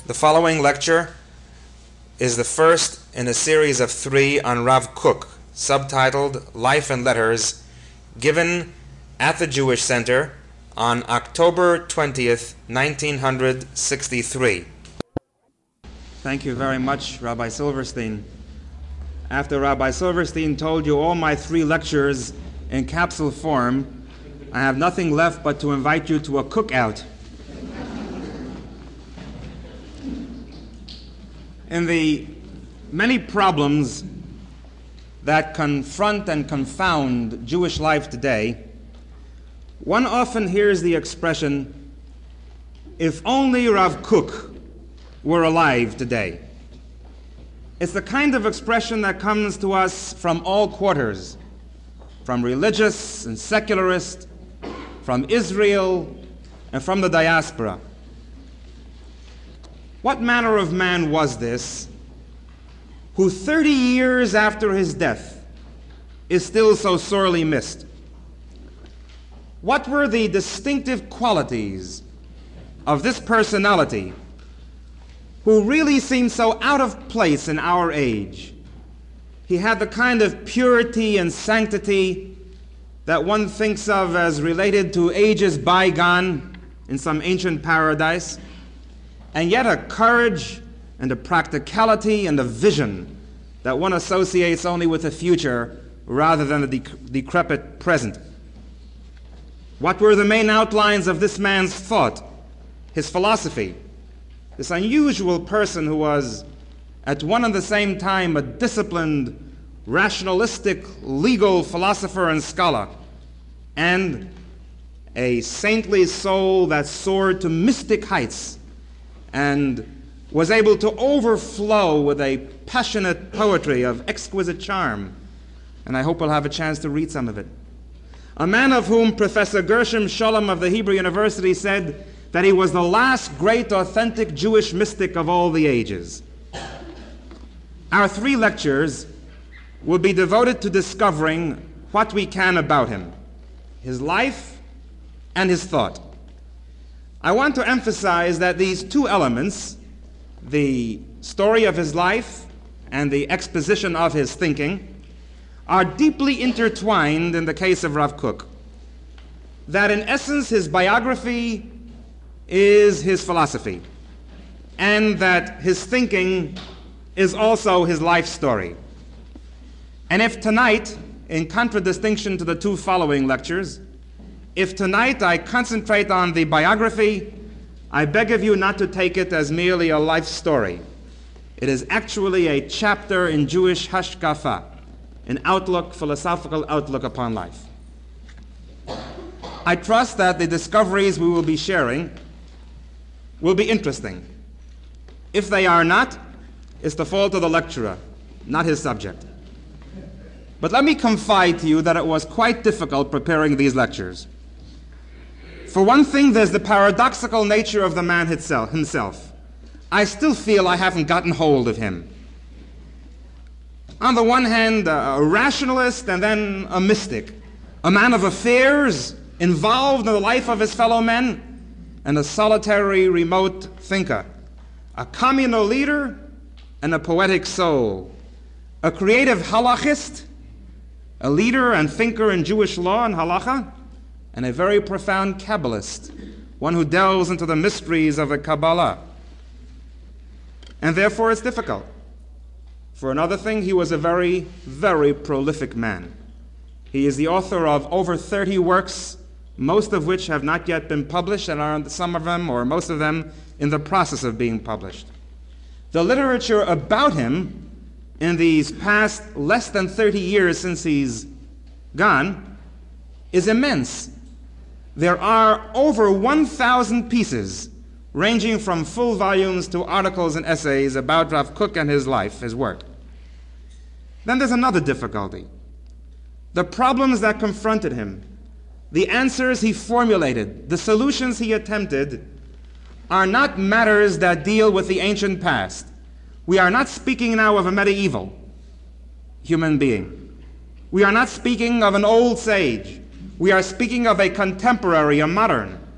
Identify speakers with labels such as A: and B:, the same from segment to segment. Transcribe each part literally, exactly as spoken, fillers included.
A: The following lecture is the first in a series of three on Rav Kook, subtitled Life and Letters, given at the Jewish Center on October twentieth, nineteen sixty-three.
B: Thank you very much, Rabbi Silverstein. After Rabbi Silverstein told you all my three lectures in capsule form, I have nothing left but to invite you to a cookout. In the many problems that confront and confound Jewish life today, one often hears the expression, "If only Rav Kook were alive today." It's the kind of expression that comes to us from all quarters, from religious and secularist, from Israel, and from the diaspora. What manner of man was this who thirty years after his death is still so sorely missed? What were the distinctive qualities of this personality who really seemed so out of place in our age? He had the kind of purity and sanctity that one thinks of as related to ages bygone in some ancient paradise, and yet a courage and a practicality and a vision that one associates only with the future rather than the dec- decrepit present. What were the main outlines of this man's thought, his philosophy? This unusual person who was at one and the same time a disciplined, rationalistic, legal philosopher and scholar, and a saintly soul that soared to mystic heights and was able to overflow with a passionate poetry of exquisite charm. And I hope we'll have a chance to read some of it. A man of whom Professor Gershom Scholem of the Hebrew University said that he was the last great authentic Jewish mystic of all the ages. Our three lectures will be devoted to discovering what we can about him, his life and his thought. I want to emphasize that these two elements, the story of his life and the exposition of his thinking, are deeply intertwined in the case of Rav Kook. That in essence his biography is his philosophy, and that his thinking is also his life story. And if tonight, in contradistinction to the two following lectures, if tonight I concentrate on the biography, I beg of you not to take it as merely a life story. It is actually a chapter in Jewish hashkafa, an outlook, philosophical outlook upon life. I trust that the discoveries we will be sharing will be interesting. If they are not, it's the fault of the lecturer, not his subject. But let me confide to you that it was quite difficult preparing these lectures. For one thing, there's the paradoxical nature of the man himself. I still feel I haven't gotten hold of him. On the one hand, a rationalist and then a mystic, a man of affairs involved in the life of his fellow men, and a solitary, remote thinker, a communal leader and a poetic soul, a creative halachist, a leader and thinker in Jewish law and halacha, and a very profound Kabbalist, one who delves into the mysteries of the Kabbalah. And therefore it's difficult. For another thing, he was a very, very prolific man. He is the author of over thirty works, most of which have not yet been published, and are some of them, or most of them, in the process of being published. The literature about him in these past less than thirty years since he's gone is immense. There are over one thousand pieces, ranging from full volumes to articles and essays about Rav Kook and his life, his work. Then there's another difficulty. The problems that confronted him, the answers he formulated, the solutions he attempted, are not matters that deal with the ancient past. We are not speaking now of a medieval human being. We are not speaking of an old sage. We are speaking of a contemporary, a modern.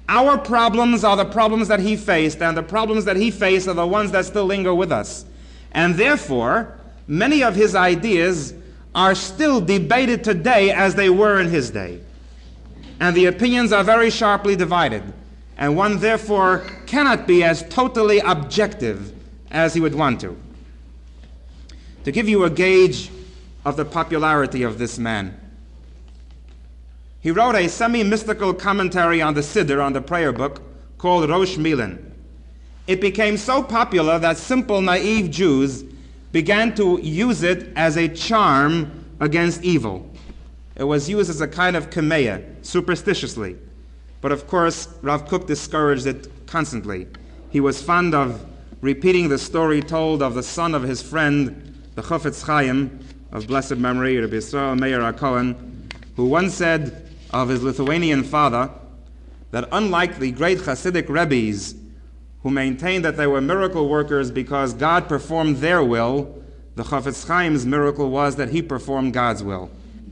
B: Our problems are the problems that he faced, and the problems that he faced are the ones that still linger with us. And therefore, many of his ideas are still debated today as they were in his day. And the opinions are very sharply divided. And one therefore cannot be as totally objective as he would want to. To give you a gauge of the popularity of this man, he wrote a semi-mystical commentary on the Siddur, on the prayer book, called Rosh Milin. It became so popular that simple, naive Jews began to use it as a charm against evil. It was used as a kind of kameya, superstitiously. But of course, Rav Kook discouraged it constantly. He was fond of repeating the story told of the son of his friend, the Chofetz Chaim, of blessed memory, Rabbi Yisrael Meir HaKohen, who once said of his Lithuanian father that unlike the great Hasidic Rebbes who maintained that they were miracle workers because God performed their will, the Chofetz Chaim's miracle was that he performed God's will.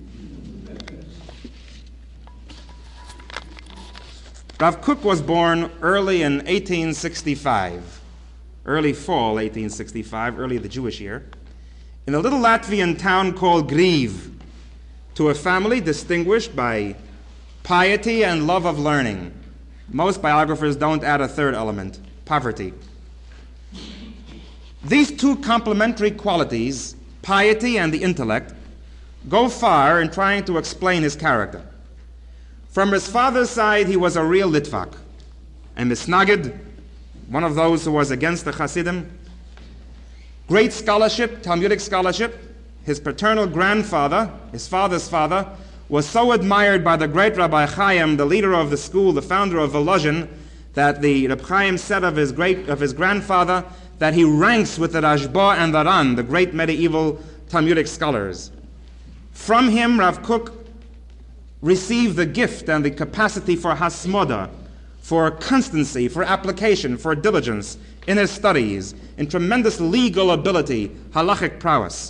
B: Rav Kook was born early in eighteen sixty-five, early fall eighteen sixty-five, early the Jewish year, in a little Latvian town called Grieve, to a family distinguished by piety and love of learning. Most biographers don't add a third element, poverty. These two complementary qualities, piety and the intellect, go far in trying to explain his character. From his father's side, he was a real Litvak, a misnagid, one of those who was against the Hasidim. Great scholarship, Talmudic scholarship. His paternal grandfather, his father's father, was so admired by the great Rabbi Chaim, the leader of the school, the founder of Volozhin, that the Rabbi Chaim said of his great of his grandfather that he ranks with the Rashba and the Ran, the great medieval Talmudic scholars. From him, Rav Kook received the gift and the capacity for hasmoda, for constancy, for application, for diligence in his studies, in tremendous legal ability, halachic prowess.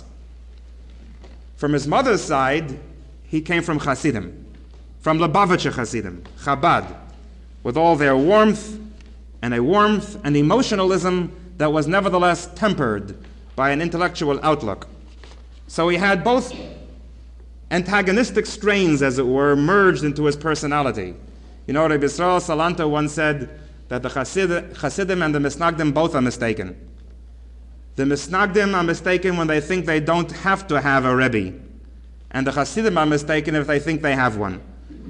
B: From his mother's side, he came from Hasidim, from Lubavitcher Hasidim, Chabad, with all their warmth and a warmth and emotionalism that was nevertheless tempered by an intellectual outlook. So he had both antagonistic strains, as it were, merged into his personality. You know, Rabbi Yisrael Salanter once said that the Hasid, Hasidim and the Misnagdim both are mistaken. The Misnagdim are mistaken when they think they don't have to have a Rebbe, and the Hasidim are mistaken if they think they have one.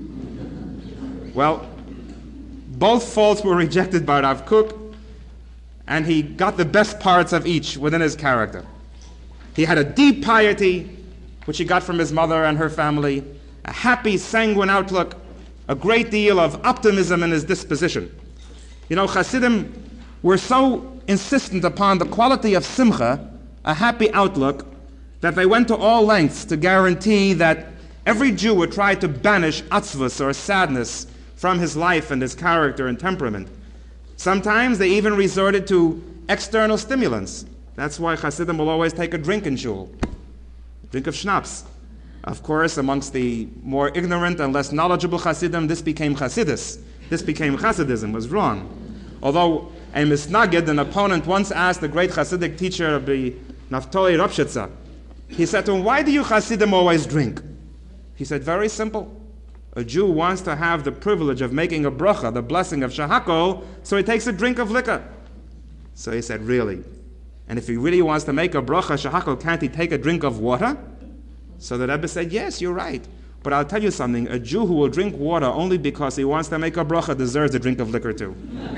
B: Well, both faults were rejected by Rav Kook, and he got the best parts of each within his character. He had a deep piety, which he got from his mother and her family, a happy, sanguine outlook, a great deal of optimism in his disposition. You know, Hasidim were so insistent upon the quality of simcha, a happy outlook, that they went to all lengths to guarantee that every Jew would try to banish atzvus, or sadness, from his life and his character and temperament. Sometimes they even resorted to external stimulants. That's why Hasidim will always take a drink in shul, a drink of schnapps. Of course, amongst the more ignorant and less knowledgeable Hasidim, this became Hasidus. This became Hasidism, was wrong. Although a misnagid, an opponent, once asked the great Hasidic teacher of the Naftali Ropshitza, he said to him, "Why do you Hasidim always drink?" He said, "Very simple. A Jew wants to have the privilege of making a bracha, the blessing of shahakol, so he takes a drink of liquor." So he said, "Really? And if he really wants to make a bracha, shahakol, can't he take a drink of water?" So the Rebbe said, "Yes, you're right. But I'll tell you something, a Jew who will drink water only because he wants to make a bracha deserves a drink of liquor too."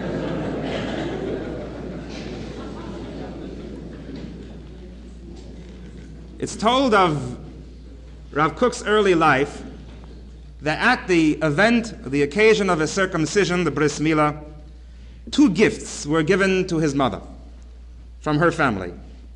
B: It's told of Rav Kook's early life that at the event, the occasion of his circumcision, the bris milah, two gifts were given to his mother from her family.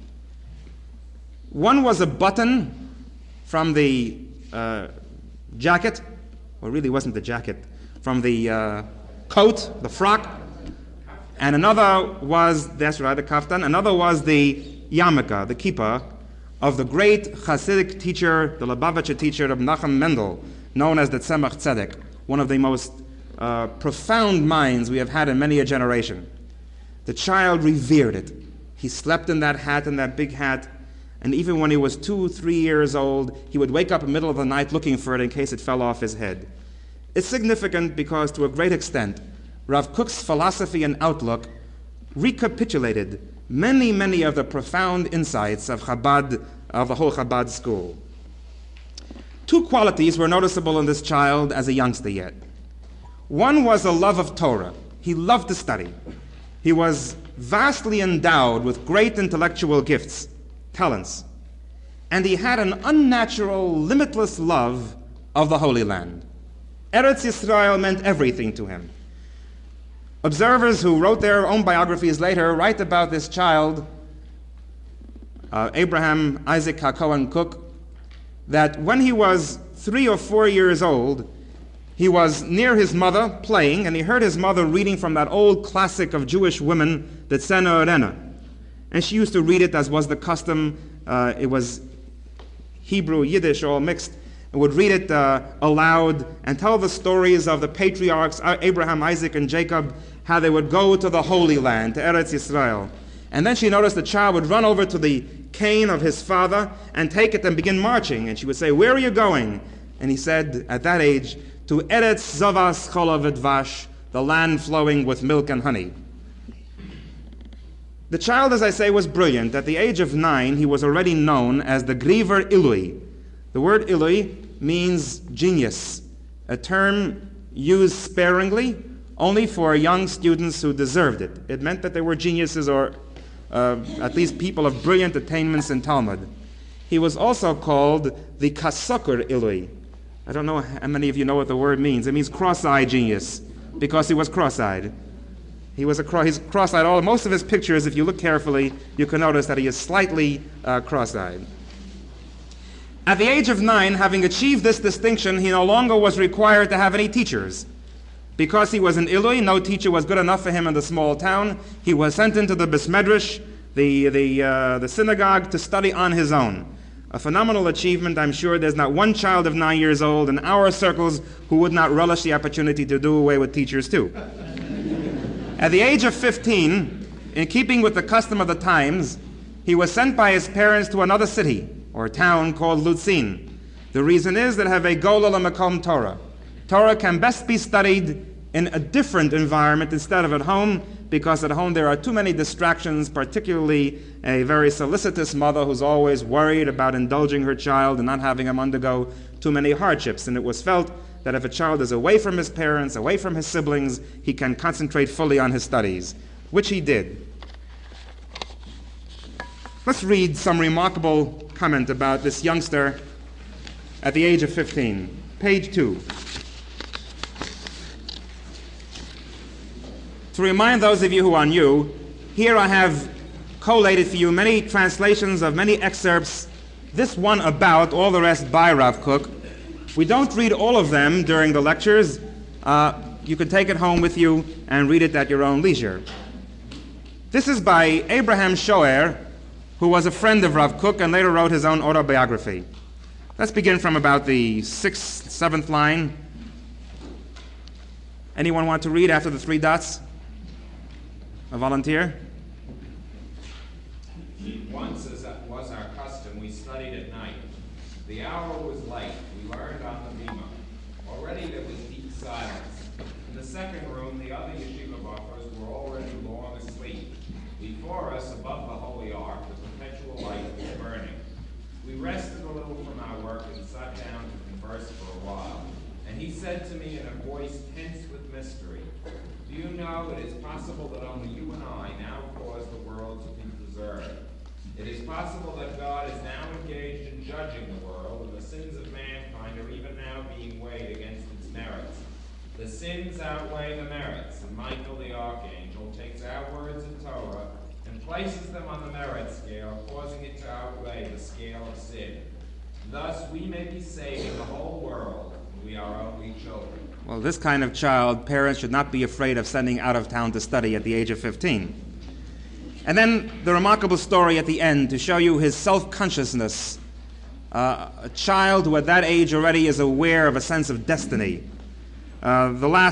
B: One was a button from the uh, jacket, or really wasn't the jacket, from the uh, coat, the frock, and another was, that's right, the kaftan, another was the yarmulke, the kippah, of the great Hasidic teacher, the Lubavitcher teacher of Nachum Mendel, known as the Tzemach Tzedek, one of the most uh, uh, profound minds we have had in many a generation. The child revered it. He slept in that hat, in that big hat, and even when he was two, three years old, he would wake up in the middle of the night looking for it in case it fell off his head. It's significant because, to a great extent, Rav Kook's philosophy and outlook recapitulated many, many of the profound insights of Chabad, of the whole Chabad school. Two qualities were noticeable in this child as a youngster yet. One was a love of Torah. He loved to study. He was vastly endowed with great intellectual gifts, talents, and he had an unnatural, limitless love of the Holy Land. Eretz Yisrael meant everything to him. Observers who wrote their own biographies later write about this child, uh, Abraham Isaac HaKohen Kook, that when he was three or four years old, he was near his mother playing, and he heard his mother reading from that old classic of Jewish women, the Tzena Orena. And she used to read it as was the custom. Uh, it was Hebrew, Yiddish, all mixed, and would read it uh, aloud and tell the stories of the patriarchs, Abraham, Isaac, and Jacob, how they would go to the Holy Land, to Eretz Yisrael. And then she noticed the child would run over to the cane of his father and take it and begin marching. And she would say, "Where are you going?" And he said, at that age, "To Eretz Zavas Cholav Dvash, the land flowing with milk and honey." The child, as I say, was brilliant. At the age of nine, he was already known as the Griver Ilui. The word Ilui means genius, a term used sparingly only for young students who deserved it. It meant that they were geniuses, or uh, at least people of brilliant attainments in Talmud. He was also called the Kasoker Ilui. I don't know how many of you know what the word means. It means cross-eyed genius, because he was cross-eyed. He was a cro- he's cross-eyed. All most of his pictures, if you look carefully, you can notice that he is slightly uh, cross-eyed. At the age of nine, having achieved this distinction, he no longer was required to have any teachers. Because he was an Ilui, no teacher was good enough for him in the small town. He was sent into the Beis Medrash, the, the, uh, the synagogue, to study on his own. A phenomenal achievement. I'm sure there's not one child of nine years old in our circles who would not relish the opportunity to do away with teachers too. At the age of fifteen, in keeping with the custom of the times, he was sent by his parents to another city or town called Lutzin. The reason is that have a gola l'makom Torah. Torah can best be studied in a different environment instead of at home, because at home there are too many distractions, particularly a very solicitous mother who's always worried about indulging her child and not having him undergo too many hardships. And it was felt that if a child is away from his parents, away from his siblings, he can concentrate fully on his studies, which he did. Let's read some remarkable comment about this youngster at the age of fifteen. Page two. To remind those of you who are new, here I have collated for you many translations of many excerpts, this one about, all the rest by Rav Kook. We don't read all of them during the lectures. Uh, you can take it home with you and read it at your own leisure. This is by Abraham Shoer, who was a friend of Rav Kook and later wrote his own autobiography. Let's begin from about the sixth, seventh line. Anyone want to read after the three dots? A volunteer?
C: Once, as was our custom, we studied at night. The hour was light. We learned on the bima. Already there was deep silence. In the second room, the other yeshiva buffers were already long asleep. Before us, above the holy ark, the perpetual light was burning. We rested a little from our work and sat down to converse for a while. And he said to me in a voice tense with mystery, "Do you know it is possible that only you and I now cause the world to be preserved? It is possible that God is now engaged in judging the world, and the sins of mankind are even now being weighed against its merits. The sins outweigh the merits, and Michael the archangel takes our words in Torah and places them on the merit scale, causing it to outweigh the scale of sin. Thus we may be saving the whole world, and we are only children."
B: Well, this kind of child, parents should not be afraid of sending out of town to study at the age of fifteen. And then the remarkable story at the end to show you his self-consciousness. Uh, a child who at that age already is aware of a sense of destiny. Uh, the last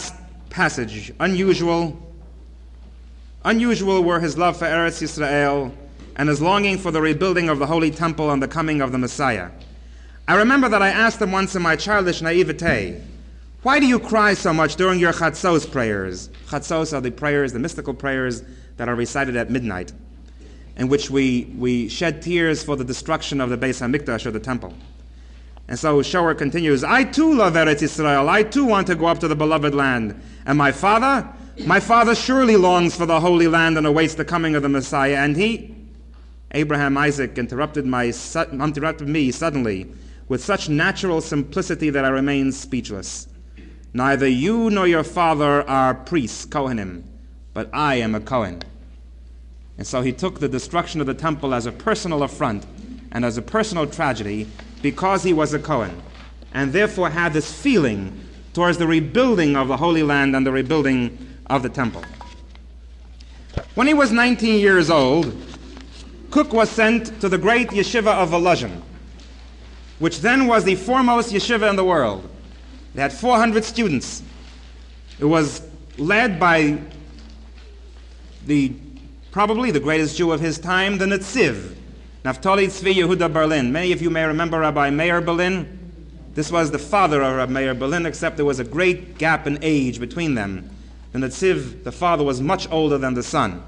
B: passage, unusual. Unusual were his love for Eretz Yisrael and his longing for the rebuilding of the Holy Temple and the coming of the Messiah. I remember that I asked him once in my childish naivete, why do you cry so much during your Chatzos prayers? Chatzos are the prayers, the mystical prayers that are recited at midnight, in which we, we shed tears for the destruction of the Beis HaMikdash, or the temple. And so Shower continues, I too love Eretz Yisrael. I too want to go up to the beloved land. And my father? My father surely longs for the Holy Land and awaits the coming of the Messiah. And he, Abraham Isaac, interrupted, my, interrupted me suddenly with such natural simplicity that I remained speechless. Neither you nor your father are priests, Kohanim, but I am a Kohen. And so he took the destruction of the temple as a personal affront and as a personal tragedy because he was a Kohen, and therefore had this feeling towards the rebuilding of the Holy Land and the rebuilding of the temple. When he was nineteen years old, Kook was sent to the great yeshiva of Volozhin, which then was the foremost yeshiva in the world. It had four hundred students. It was led by the probably the greatest Jew of his time, the Netziv, Naftali Tzvi Yehuda Berlin. Many of you may remember Rabbi Meir Berlin. This was the father of Rabbi Meir Berlin, except there was a great gap in age between them. The Netziv, the father, was much older than the son.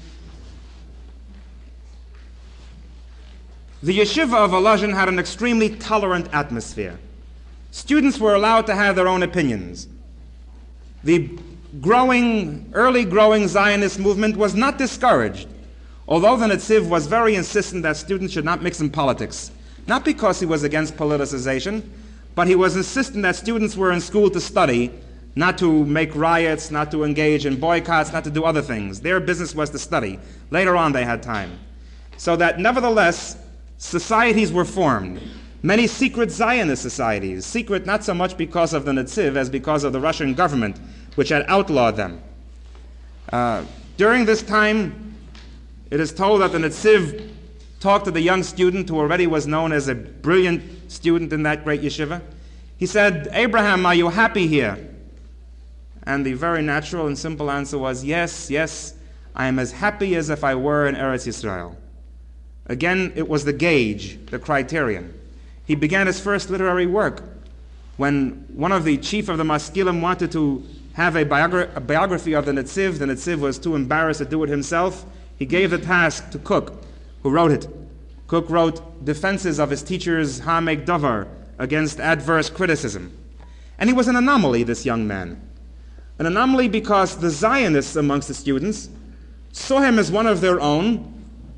B: The yeshiva of Volozhin had an extremely tolerant atmosphere. Students were allowed to have their own opinions. The growing, early growing Zionist movement was not discouraged, although the Netziv was very insistent that students should not mix in politics, not because he was against politicization, but he was insistent that students were in school to study, not to make riots, not to engage in boycotts, not to do other things. Their business was to study. Later on they had time. So that nevertheless, societies were formed. Many secret Zionist societies, secret not so much because of the Netziv as because of the Russian government, which had outlawed them. Uh, during this time, it is told that the Netziv talked to the young student who already was known as a brilliant student in that great yeshiva. He said, Abraham, are you happy here? And the very natural and simple answer was, yes, yes, I am as happy as if I were in Eretz Yisrael. Again, it was the gauge, the criterion. He began his first literary work when one of the chief of the Maskilim wanted to have a, biogra- a biography of the Netziv. The Netziv was too embarrassed to do it himself. He gave the task to Kook, who wrote it. Kook wrote defenses of his teacher's Ha'amek Davar against adverse criticism. And he was an anomaly, this young man. An anomaly because the Zionists amongst the students saw him as one of their own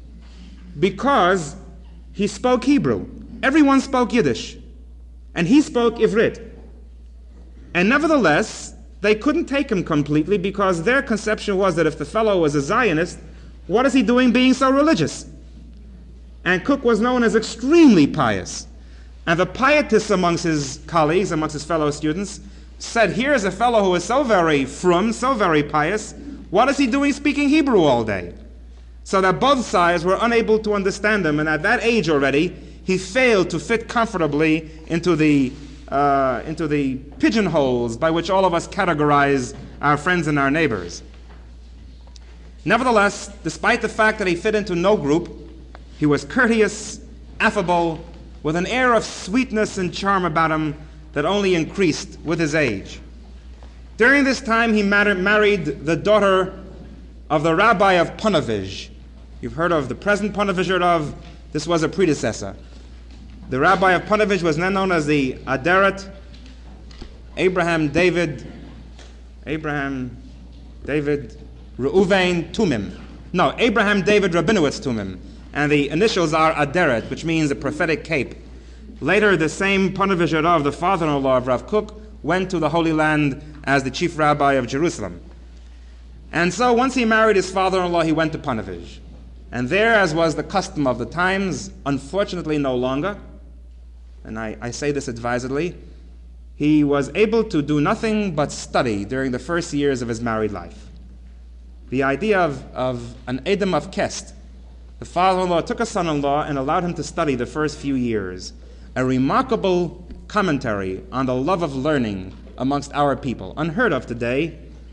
B: because he spoke Hebrew. Everyone spoke Yiddish, and he spoke Ivrit. And nevertheless, they couldn't take him completely because their conception was that if the fellow was a Zionist, what is he doing being so religious? And Kook was known as extremely pious. And the pietists amongst his colleagues, amongst his fellow students, said, here's a fellow who is so very frum, so very pious, what is he doing speaking Hebrew all day? So that both sides were unable to understand him, and at that age already, he failed to fit comfortably into the, uh, into the pigeonholes by which all of us categorize our friends and our neighbors. Nevertheless, despite the fact that he fit into no group, he was courteous, affable, with an air of sweetness and charm about him that only increased with his age. During this time, he married the daughter of the rabbi of Ponevezh. You've heard of the present Ponevezh of, this was a predecessor. The rabbi of Ponevezh was then known as the Aderet Abraham David, Abraham David Reuven Tumim. No, Abraham David Rabinowitz Tumim. And the initials are Aderet, which means a prophetic cape. Later, the same Ponevezh Rav, the father-in-law of Rav Kook, went to the Holy Land as the chief rabbi of Jerusalem. And so once he married his father-in-law, he went to Ponevezh. And there, as was the custom of the times, unfortunately no longer, and I, I say this advisedly, he was able to do nothing but study during the first years of his married life. The idea of, of an Edom of Kest, the father-in-law took a son-in-law and allowed him to study the first few years, a remarkable commentary on the love of learning amongst our people, unheard of today,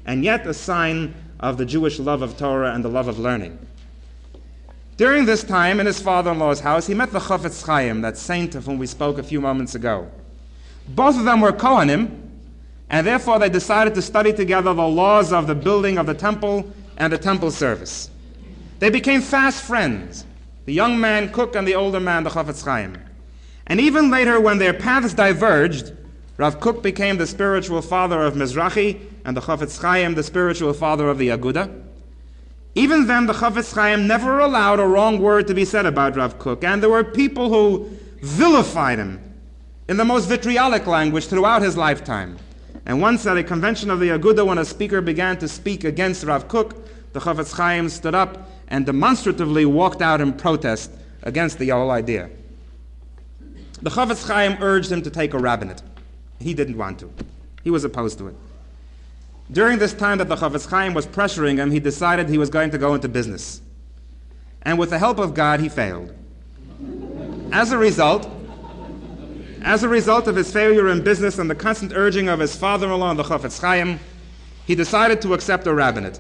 B: and yet a sign of the Jewish love of Torah and the love of learning. During this time, in his father-in-law's house, he met the Chafetz Chaim, that saint of whom we spoke a few moments ago. Both of them were Kohanim, and therefore they decided to study together the laws of the building of the temple and the temple service. They became fast friends, the young man Kook and the older man, the Chafetz Chaim. And even later, when their paths diverged, Rav Kook became the spiritual father of Mizrahi, and the Chafetz Chaim the spiritual father of the Aguda. Even then, the Chafetz Chaim never allowed a wrong word to be said about Rav Kook, and there were people who vilified him in the most vitriolic language throughout his lifetime. And once at a convention of the Aguda, when a speaker began to speak against Rav Kook, the Chafetz Chaim stood up and demonstratively walked out in protest against the whole idea. The Chafetz Chaim urged him to take a rabbinate. He didn't want to. He was opposed to it. During this time that the Chafetz Chaim was pressuring him, he decided he was going to go into business. And with the help of God, he failed. As a result, as a result of his failure in business and the constant urging of his father-in-law, the Chafetz Chaim, he decided to accept a rabbinate.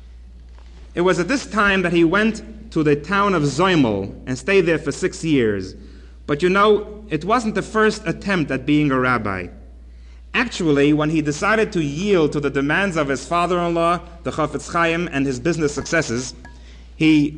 B: It was at this time that he went to the town of Zoimel and stayed there for six years. But you know, it wasn't the first attempt at being a rabbi. Actually, when he decided to yield to the demands of his father-in-law, the Chafetz Chaim, and his business successes, he,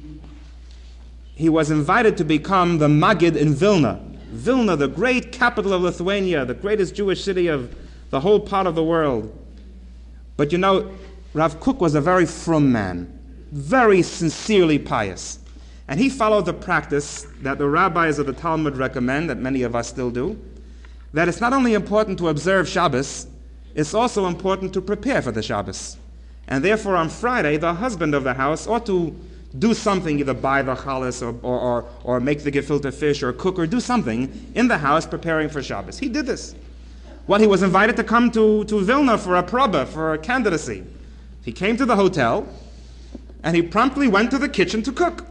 B: he was invited to become the Maggid in Vilna. Vilna, the great capital of Lithuania, the greatest Jewish city of the whole part of the world. But you know, Rav Kook was a very frum man, very sincerely pious. And he followed the practice that the rabbis of the Talmud recommend, that many of us still do, that it's not only important to observe Shabbos, it's also important to prepare for the Shabbos. And therefore on Friday, the husband of the house ought to do something, either buy the challah or, or, or, or make the gefilte fish or cook or do something in the house preparing for Shabbos. He did this. Well, he was invited to come to, to Vilna for a proba, for a candidacy. He came to the hotel and he promptly went to the kitchen to cook.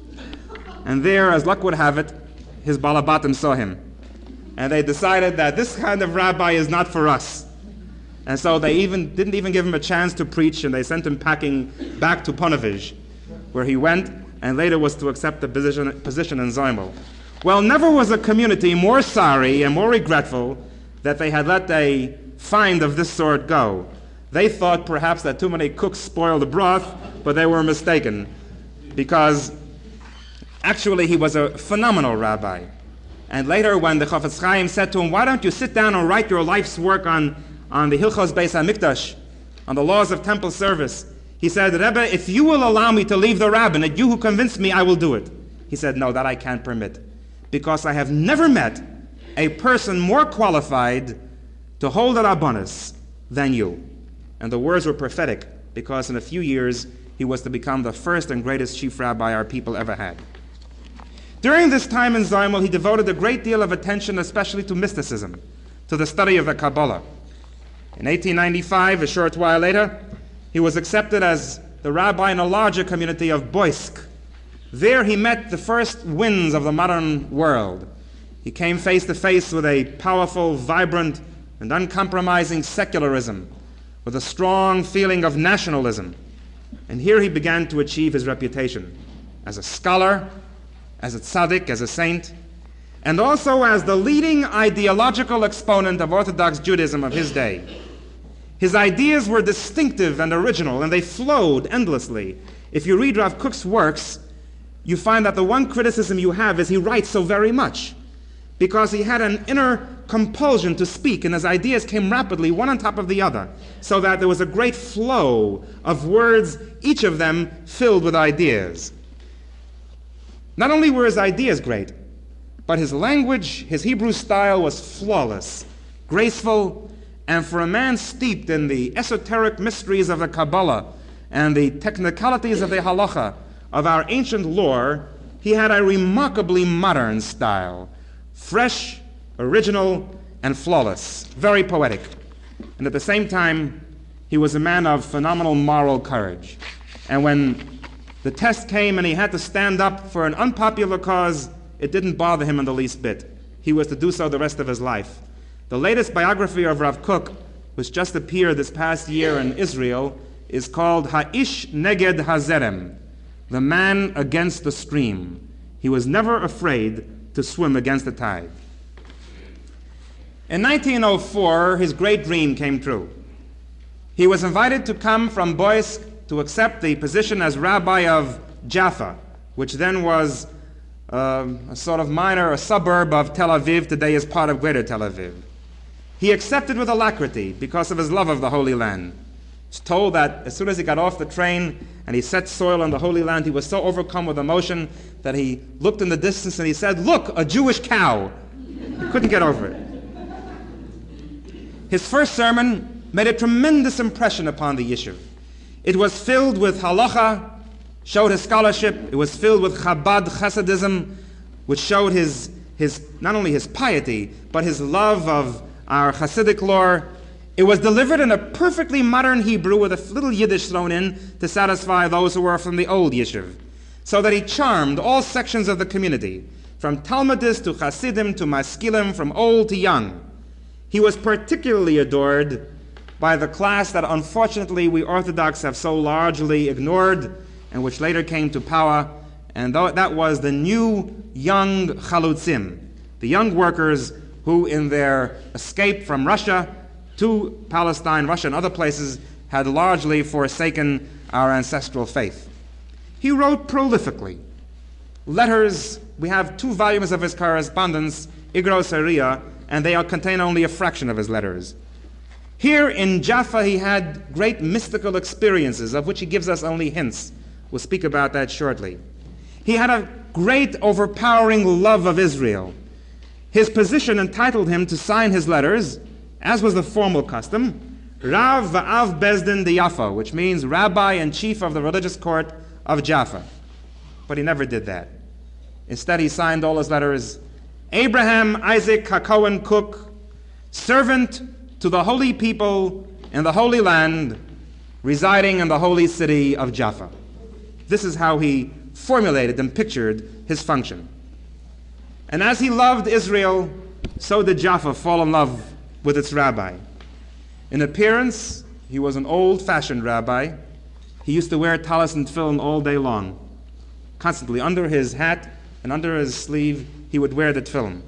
B: And there, as luck would have it, his balabatim saw him. And they decided that this kind of rabbi is not for us. And so they even didn't even give him a chance to preach, and they sent him packing back to Ponevezh, where he went and later was to accept the position, position in Zoimel. Well, never was a community more sorry and more regretful that they had let a find of this sort go. They thought perhaps that too many cooks spoiled the broth, but they were mistaken, because actually he was a phenomenal rabbi. And later when the Chafetz Chaim said to him, why don't you sit down and write your life's work on, on the Hilchos Beis HaMikdash, on the laws of temple service? He said, Rebbe, if you will allow me to leave the rabbinate, you who convinced me, I will do it. He said, no, that I can't permit, because I have never met a person more qualified to hold a rabbanus than you. And the words were prophetic, because in a few years he was to become the first and greatest chief rabbi our people ever had. During this time in Zoimel, he devoted a great deal of attention especially to mysticism, to the study of the Kabbalah. In eighteen ninety-five, a short while later, he was accepted as the rabbi in a larger community of Boysk. There he met the first winds of the modern world. He came face to face with a powerful, vibrant, and uncompromising secularism, with a strong feeling of nationalism. And here he began to achieve his reputation as a scholar, as a tzaddik, as a saint, and also as the leading ideological exponent of Orthodox Judaism of his day. His ideas were distinctive and original, and they flowed endlessly. If you read Rav Kook's works, you find that the one criticism you have is he writes so very much, because he had an inner compulsion to speak, and his ideas came rapidly, one on top of the other, so that there was a great flow of words, each of them filled with ideas. Not only were his ideas great, but his language, his Hebrew style was flawless, graceful, and for a man steeped in the esoteric mysteries of the Kabbalah and the technicalities of the halacha of our ancient lore, he had a remarkably modern style, fresh, original, and flawless, very poetic. And at the same time, he was a man of phenomenal moral courage. And when the test came and he had to stand up for an unpopular cause, it didn't bother him in the least bit. He was to do so the rest of his life. The latest biography of Rav Kook, which just appeared this past year in Israel, is called Ha'ish Neged Hazerem, the man against the stream. He was never afraid to swim against the tide. In nineteen oh four, his great dream came true. He was invited to come from Boysk to accept the position as rabbi of Jaffa, which then was uh, a sort of minor, a suburb of Tel Aviv, today is part of Greater Tel Aviv. He accepted with alacrity because of his love of the Holy Land. It's told that as soon as he got off the train and he set soil on the Holy Land, he was so overcome with emotion that he looked in the distance and he said, "Look, a Jewish cow." He couldn't get over it. His first sermon made a tremendous impression upon the Yishuv. It was filled with halacha, showed his scholarship. It was filled with Chabad Hasidism, which showed his, his not only his piety, but his love of our Hasidic lore. It was delivered in a perfectly modern Hebrew with a little Yiddish thrown in to satisfy those who were from the old Yishuv, so that he charmed all sections of the community, from Talmudists to Hasidim to Maskilim, from old to young. He was particularly adored by the class that unfortunately we Orthodox have so largely ignored and which later came to power, and that was the new young Chalutzim, the young workers who in their escape from Russia to Palestine, Russia and other places had largely forsaken our ancestral faith. He wrote prolifically. Letters, we have two volumes of his correspondence, Igros Sariya, and they contain only a fraction of his letters. Here in Jaffa, he had great mystical experiences, of which he gives us only hints. We'll speak about that shortly. He had a great, overpowering love of Israel. His position entitled him to sign his letters, as was the formal custom, Rav Va'av Bezdin de Jaffa, which means rabbi and chief of the religious court of Jaffa. But he never did that. Instead, he signed all his letters, Abraham Isaac HaKohen Cook, servant to the holy people in the Holy Land, residing in the holy city of Jaffa. This is how he formulated and pictured his function. And as he loved Israel, so did Jaffa fall in love with its rabbi. In appearance, he was an old-fashioned rabbi. He used to wear talis and tefillin all day long. Constantly, under his hat and under his sleeve, he would wear the tefillin.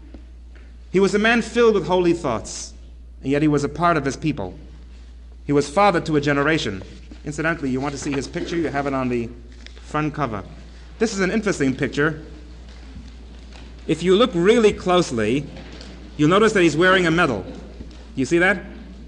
B: He was a man filled with holy thoughts, and yet he was a part of his people. He was father to a generation. Incidentally, you want to see his picture? You have it on the front cover. This is an interesting picture. If you look really closely, you'll notice that he's wearing a medal. Do you see that?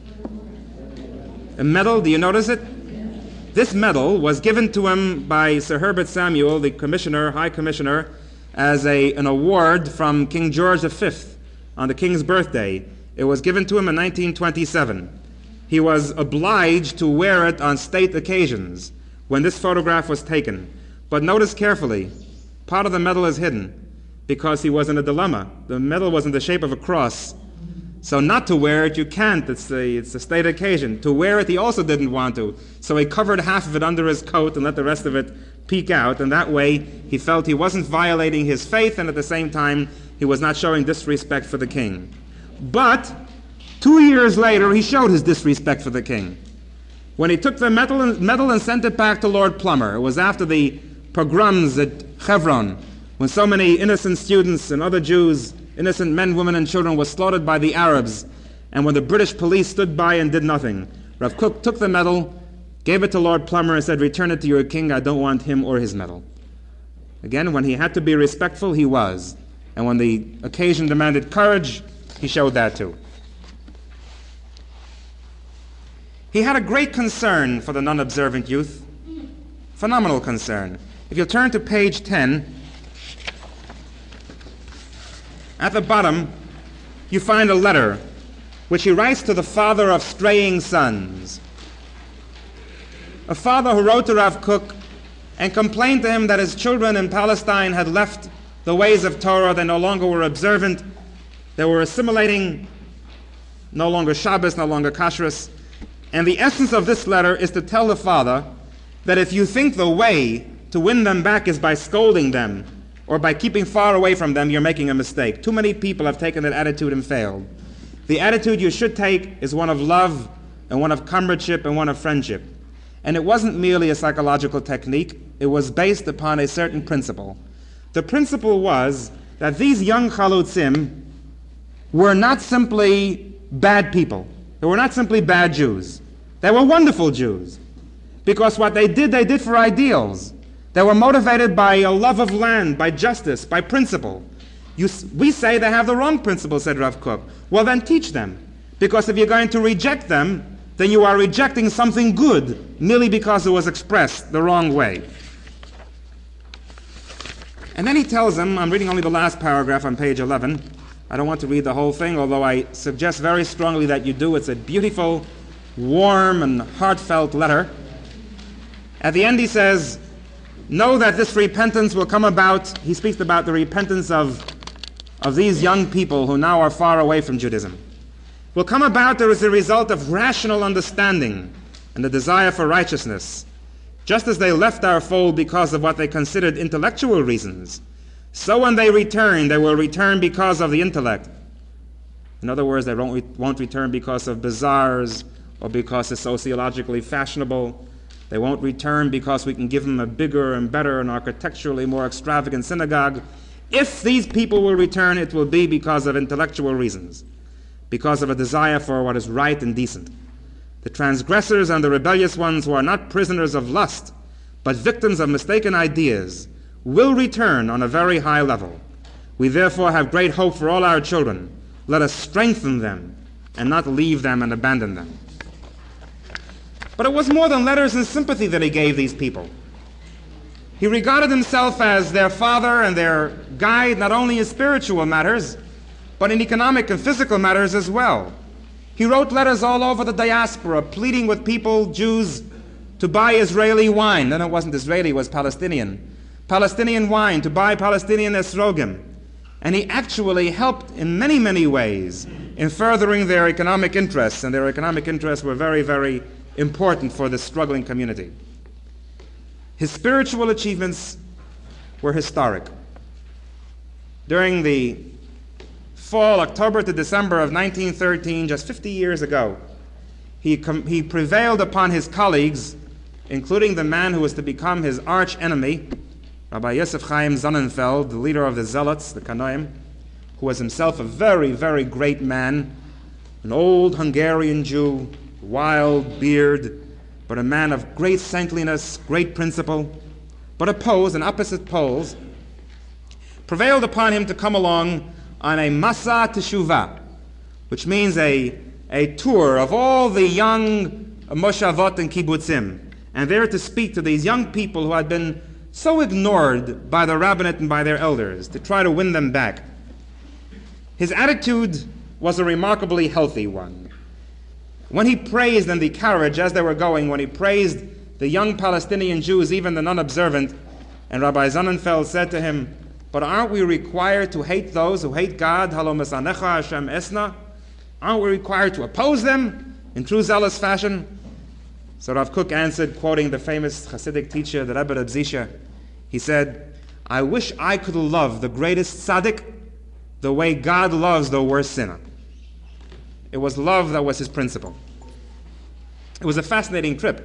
B: A medal, do you notice it? This medal was given to him by Sir Herbert Samuel, the commissioner, High Commissioner, as a, an award from King George the Fifth on the king's birthday. It was given to him in nineteen twenty-seven. He was obliged to wear it on state occasions when this photograph was taken. But notice carefully, part of the medal is hidden because he was in a dilemma. The medal was in the shape of a cross. So not to wear it, you can't. It's a, it's a state occasion. To wear it, he also didn't want to. So he covered half of it under his coat and let the rest of it peek out. And that way, he felt he wasn't violating his faith, and at the same time, he was not showing disrespect for the king. But two years later, he showed his disrespect for the king. When he took the medal and, medal and sent it back to Lord Plummer, it was after the pogroms at Hebron, when so many innocent students and other Jews, innocent men, women, and children were slaughtered by the Arabs, and when the British police stood by and did nothing. Rav Kook took the medal, gave it to Lord Plummer, and said, "Return it to your king, I don't want him or his medal." Again, when he had to be respectful, he was. And when the occasion demanded courage, he showed that too. He had a great concern for the non-observant youth. Phenomenal concern. If you'll turn to page ten, at the bottom, you find a letter which he writes to the father of straying sons. A father who wrote to Rav Kook and complained to him that his children in Palestine had left the ways of Torah. They no longer were observant. They were assimilating, no longer Shabbos, no longer Kashrus. And the essence of this letter is to tell the father that if you think the way to win them back is by scolding them or by keeping far away from them, you're making a mistake. Too many people have taken that attitude and failed. The attitude you should take is one of love and one of comradeship and one of friendship. And it wasn't merely a psychological technique, it was based upon a certain principle. The principle was that these young chalutzim were not simply bad people. They were not simply bad Jews. They were wonderful Jews. Because what they did, they did for ideals. They were motivated by a love of land, by justice, by principle. You, we say they have the wrong principle, said Rav Kook. Well, then teach them. Because if you're going to reject them, then you are rejecting something good merely because it was expressed the wrong way. And then he tells them, I'm reading only the last paragraph on page eleven. I don't want to read the whole thing, although I suggest very strongly that you do. It's a beautiful, warm, and heartfelt letter. At the end he says, know that this repentance will come about. He speaks about the repentance of, of these young people who now are far away from Judaism. Will come about as a result of rational understanding and the desire for righteousness. Just as they left our fold because of what they considered intellectual reasons, so when they return, they will return because of the intellect. In other words, they won't, won't return because of bazaars or because it's sociologically fashionable. They won't return because we can give them a bigger and better and architecturally more extravagant synagogue. If these people will return, it will be because of intellectual reasons, because of a desire for what is right and decent. The transgressors and the rebellious ones who are not prisoners of lust, but victims of mistaken ideas, will return on a very high level. We therefore have great hope for all our children. Let us strengthen them and not leave them and abandon them. But it was more than letters and sympathy that he gave these people. He regarded himself as their father and their guide, not only in spiritual matters, but in economic and physical matters as well. He wrote letters all over the diaspora, pleading with people, Jews, to buy Israeli wine. Then it wasn't Israeli, it was Palestinian. Palestinian wine, to buy Palestinian esrogim. And he actually helped in many, many ways in furthering their economic interests, and their economic interests were very, very important for this struggling community. His spiritual achievements were historic. During the fall, October to December of nineteen thirteen, just fifty years ago, he, com- he prevailed upon his colleagues, including the man who was to become his arch enemy, Rabbi Yosef Chaim Sonnenfeld, the leader of the Zealots, the Kanoim, who was himself a very, very great man, an old Hungarian Jew, wild beard, but a man of great saintliness, great principle, but opposed, and opposite poles, prevailed upon him to come along on a Masa Teshuvah, which means a, a tour of all the young Moshavot and Kibbutzim, and there to speak to these young people who had been so ignored by the rabbinate and by their elders, to try to win them back. His attitude was a remarkably healthy one. When he praised in the carriage as they were going, when he praised the young Palestinian Jews, even the non-observant, and Rabbi Sonnenfeld said to him, but aren't we required to hate those who hate God? Halo mesanecha Hashem esna? Aren't we required to oppose them in true zealous fashion? So Rav Kook answered, quoting the famous Hasidic teacher, the Rebbe Reb Zisha, he said, I wish I could love the greatest tzaddik the way God loves the worst sinner. It was love that was his principle. It was a fascinating trip.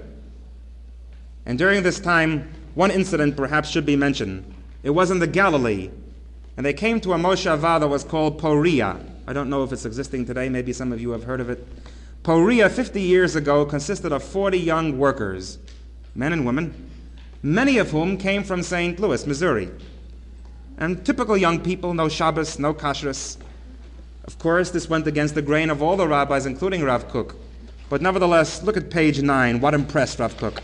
B: And during this time, one incident perhaps should be mentioned. It was in the Galilee, and they came to a moshava that was called Poria. I don't know if it's existing today, maybe some of you have heard of it. Poria, fifty years ago, consisted of forty young workers, men and women, many of whom came from Saint Louis, Missouri. And typical young people, no Shabbos, no kashrus. Of course, this went against the grain of all the rabbis, including Rav Kook. But nevertheless, look at page nine. What impressed Rav Kook?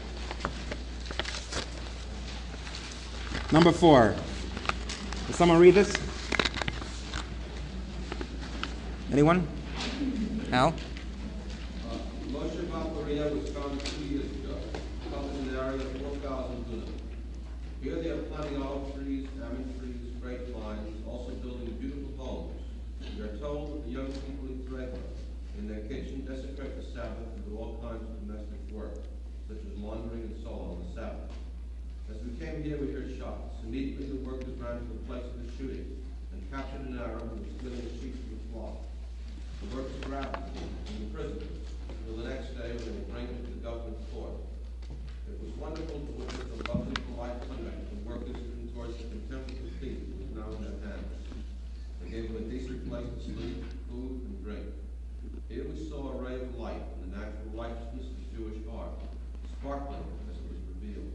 B: Number four. Will someone read this? Anyone? Al?
D: Uh, Moshe Poria was founded two years ago. It covers an area of four thousand dunam. Here they are planting olive trees, almond trees, grapevines, also building beautiful homes. We are told that the young people eat regular. In their kitchen, desecrate the Sabbath and do all kinds of domestic work, such as laundering and so on on the Sabbath. As we came here, we heard shots. Immediately, the workers ran to the place of the shooting and captured an Arab who was stealing a sheep from the flock. The workers grabbed the thief in the prison until the next day when they were bringing him to the government court. It was wonderful to witness the lovely, polite conduct of the workers towards the contemptible thief who was now in their hands. They gave him a decent place to sleep, food, and drink. Here we saw a ray of light in the natural righteousness of the Jewish heart, sparkling as it was revealed.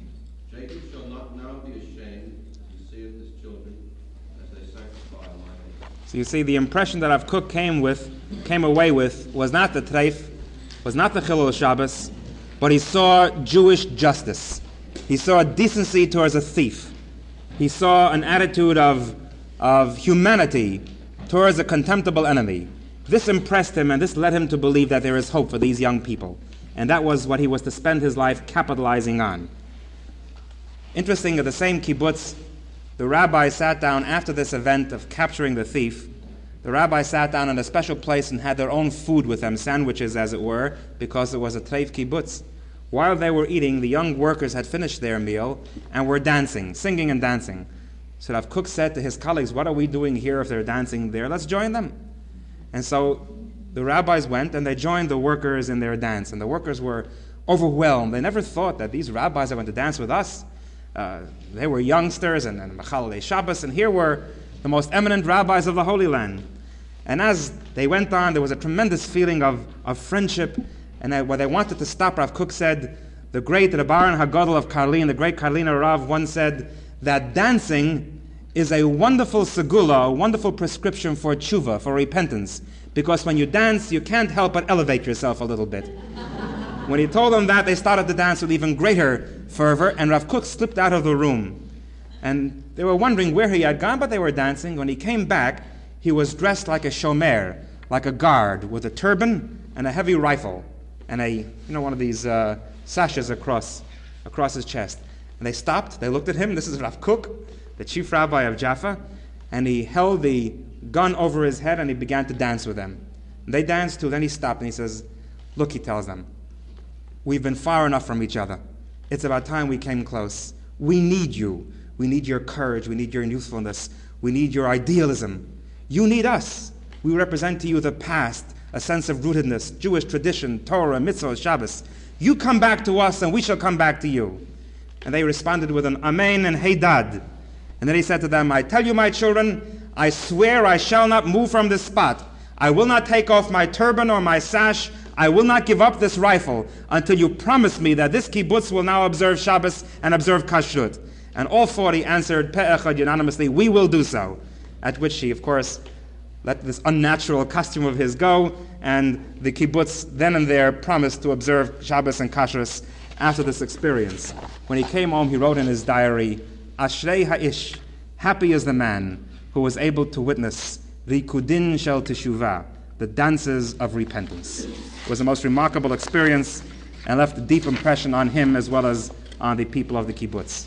D: Jacob shall not now be ashamed as he seeth his children as they sanctify my name.
B: So you see, the impression that Rav Kook came with, came away with, was not the treif, was not the Chilul Shabbos, but he saw Jewish justice. He saw decency towards a thief. He saw an attitude of, of humanity towards a contemptible enemy. This impressed him, and this led him to believe that there is hope for these young people. And that was what he was to spend his life capitalizing on. Interesting, at the same kibbutz, the rabbi sat down after this event of capturing the thief. The rabbi sat down in a special place and had their own food with them, sandwiches as it were, because it was a treif kibbutz. While they were eating, the young workers had finished their meal and were dancing, singing and dancing. So Rav Kook said to his colleagues, what are we doing here if they're dancing there? Let's join them. And so the rabbis went and they joined the workers in their dance. And the workers were overwhelmed. They never thought that these rabbis are going to dance with us. Uh, they were youngsters and, and Machalei Shabbos, and here were the most eminent rabbis of the Holy Land. And as they went on, there was a tremendous feeling of, of friendship. And that when they wanted to stop, Rav Kook said, the great Rabbaran Hagadol of Karlin, the great Karliner Rav, once said that dancing is a wonderful segula, a wonderful prescription for tshuva, for repentance. Because when you dance, you can't help but elevate yourself a little bit. When he told them that, they started to dance with even greater fervor, and Rav Kook slipped out of the room. And they were wondering where he had gone, but they were dancing. When he came back, he was dressed like a shomer, like a guard, with a turban and a heavy rifle, and a, you know, one of these uh, sashes across, across his chest. And they stopped, they looked at him. This is Rav Kook, the chief rabbi of Jaffa, and he held the gun over his head and he began to dance with them. And they danced too. Then he stopped and he says, look, he tells them, we've been far enough from each other. It's about time we came close. We need you. We need your courage. We need your youthfulness. We need your idealism. You need us. We represent to you the past, a sense of rootedness, Jewish tradition, Torah, mitzvah, Shabbos. You come back to us and we shall come back to you. And they responded with an amen and heydad. And then he said to them, I tell you, my children, I swear I shall not move from this spot. I will not take off my turban or my sash. I will not give up this rifle until you promise me that this kibbutz will now observe Shabbos and observe kashrut. And all forty answered pe'echad unanimously, we will do so. At which he, of course, let this unnatural custom of his go, and the kibbutz then and there promised to observe Shabbos and kashrus after this experience. When he came home, he wrote in his diary, Ashrei ha'ish, happy is the man who was able to witness Rikudin shel teshuvah, the dances of repentance. It was the most remarkable experience and left a deep impression on him as well as on the people of the kibbutz.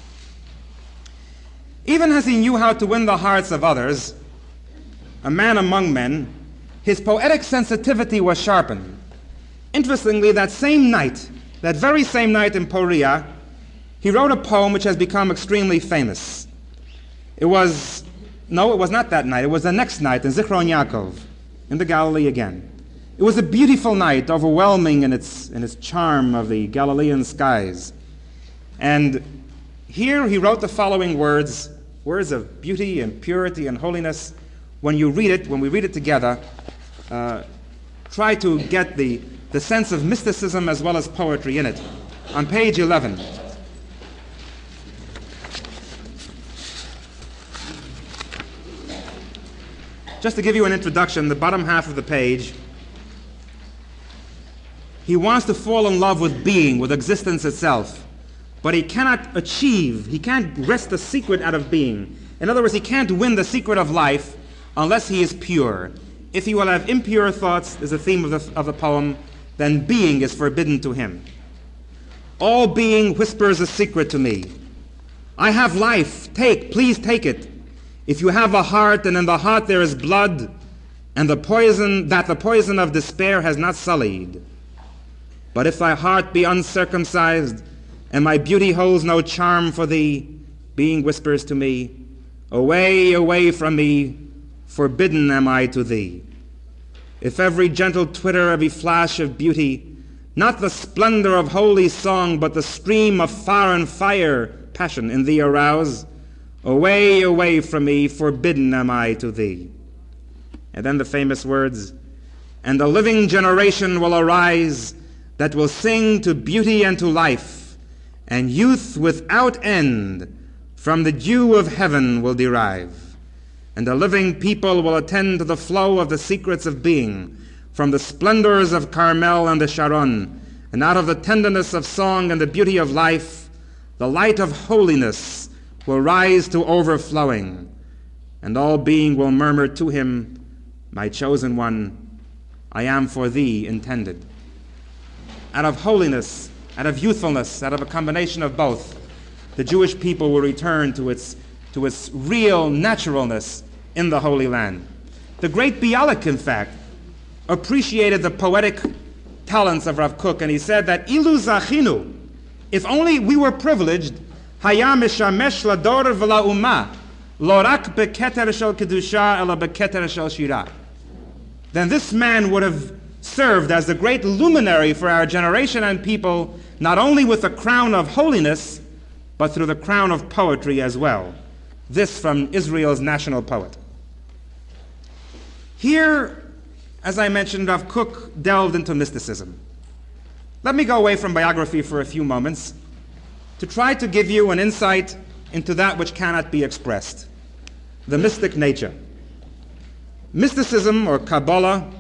B: Even as he knew how to win the hearts of others, a man among men, his poetic sensitivity was sharpened. Interestingly, that same night, that very same night in Poria, he wrote a poem which has become extremely famous. It was, no, it was not that night. It was the next night in Zichron Yaakov, in the Galilee again. It was a beautiful night, overwhelming in its, in its charm of the Galilean skies. And here he wrote the following words, words of beauty and purity and holiness. When you read it, when we read it together, uh, try to get the, the sense of mysticism as well as poetry in it. On page eleven. Just to give you an introduction, the bottom half of the page, he wants to fall in love with being, with existence itself. But he cannot achieve, he can't wrest the secret out of being. In other words, he can't win the secret of life unless he is pure. If he will have impure thoughts, is the theme of the, of the poem, then being is forbidden to him. All being whispers a secret to me. I have life, take, please take it. If you have a heart, and in the heart there is blood, and the poison, that the poison of despair has not sullied. But if thy heart be uncircumcised, and my beauty holds no charm for thee, being whispers to me, away, away from me, forbidden am I to thee. if every gentle twitter, every flash of beauty, not the splendor of holy song, but the stream of foreign fire, passion in thee arouse, away, away from me, forbidden am I to thee. And then the famous words, and a living generation will arise that will sing to beauty and to life, and youth without end from the dew of heaven will derive. And a living people will attend to the flow of the secrets of being, from the splendors of Carmel and the Sharon, and out of the tenderness of song and the beauty of life, the light of holiness will rise to overflowing, and all being will murmur to him, my chosen one, I am for thee intended. Out of holiness, out of youthfulness, out of a combination of both, the Jewish people will return to its to its real naturalness in the Holy Land. The great Bialik, in fact, appreciated the poetic talents of Rav Kook, and he said that ilu zachinu, if only we were privileged, haya mishamesh lador v'la ummah, lo rak beketer shel kedusha ela beketer shel shira. Then this man would have served as the great luminary for our generation and people, not only with the crown of holiness, but through the crown of poetry as well. This from Israel's national poet. Here, as I mentioned, Rav Kook delved into mysticism. Let me go away from biography for a few moments to try to give you an insight into that which cannot be expressed, the mystic nature. Mysticism, or Kabbalah,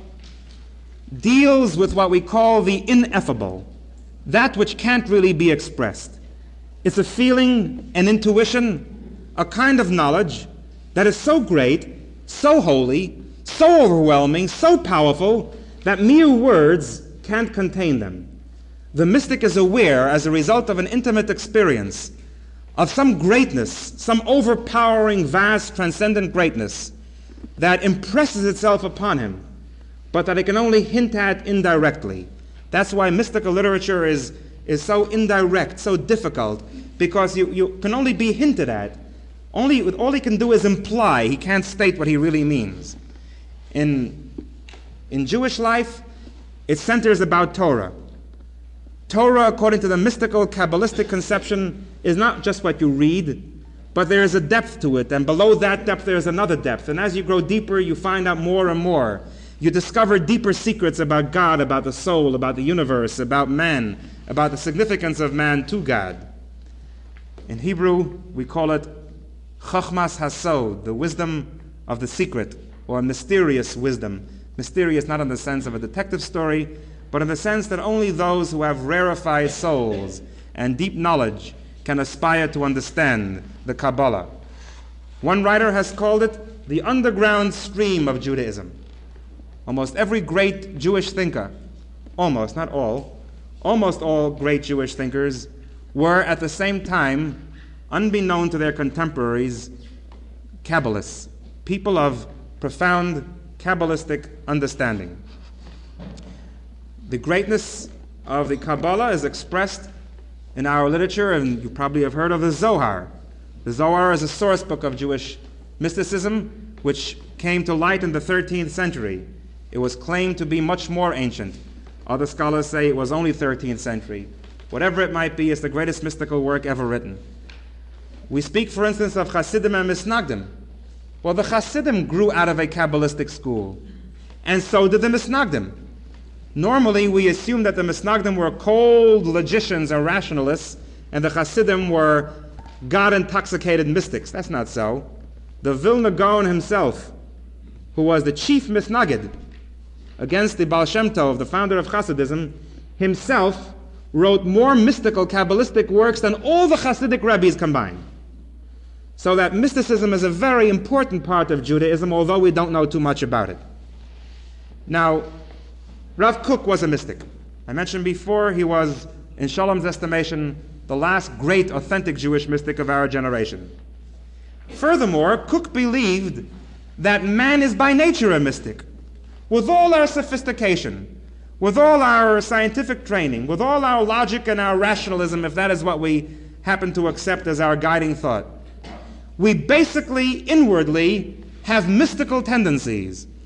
B: deals with what we call the ineffable, that which can't really be expressed. It's a feeling, an intuition, a kind of knowledge that is so great, so holy, so overwhelming, so powerful, that mere words can't contain them. The mystic is aware, as a result of an intimate experience, of some greatness, some overpowering, vast, transcendent greatness that impresses itself upon him, but that it can only hint at indirectly. That's why mystical literature is, is so indirect, so difficult, because you, you can only be hinted at. Only, all he can do is imply. He can't state what he really means. In, in Jewish life, it centers about Torah. Torah, according to the mystical, Kabbalistic conception, is not just what you read, but there is a depth to it, and below that depth there is another depth. And as you grow deeper, you find out more and more. You discover deeper secrets about God, about the soul, about the universe, about man, about the significance of man to God. In Hebrew, we call it Chachmas Hasod, the wisdom of the secret, or mysterious wisdom. Mysterious not in the sense of a detective story, but in the sense that only those who have rarefied souls and deep knowledge can aspire to understand the Kabbalah. One writer has called it the underground stream of Judaism. Almost every great Jewish thinker, almost, not all, almost all great Jewish thinkers were at the same time, unbeknown to their contemporaries, Kabbalists, people of profound Kabbalistic understanding. The greatness of the Kabbalah is expressed in our literature, and you probably have heard of the Zohar. The Zohar is a source book of Jewish mysticism, which came to light in the thirteenth century. It was claimed to be much more ancient. Other scholars say it was only thirteenth century. Whatever it might be, it's the greatest mystical work ever written. We speak, for instance, of Hasidim and Misnagdim. Well, the Hasidim grew out of a Kabbalistic school, and so did the Misnagdim. Normally, we assume that the Misnagdim were cold logicians and rationalists, and the Hasidim were God-intoxicated mystics. That's not so. The Vilna Gaon himself, who was the chief Misnagid against the Baal Shem Tov, the founder of Hasidism, himself wrote more mystical Kabbalistic works than all the Hasidic rabbis combined. So that mysticism is a very important part of Judaism, although we don't know too much about it. Now, Rav Kook was a mystic. I mentioned before he was, in Shalom's estimation, the last great authentic Jewish mystic of our generation. Furthermore, Kook believed that man is by nature a mystic. With all our sophistication, with all our scientific training, with all our logic and our rationalism, if that is what we happen to accept as our guiding thought, we basically, inwardly, have mystical tendencies.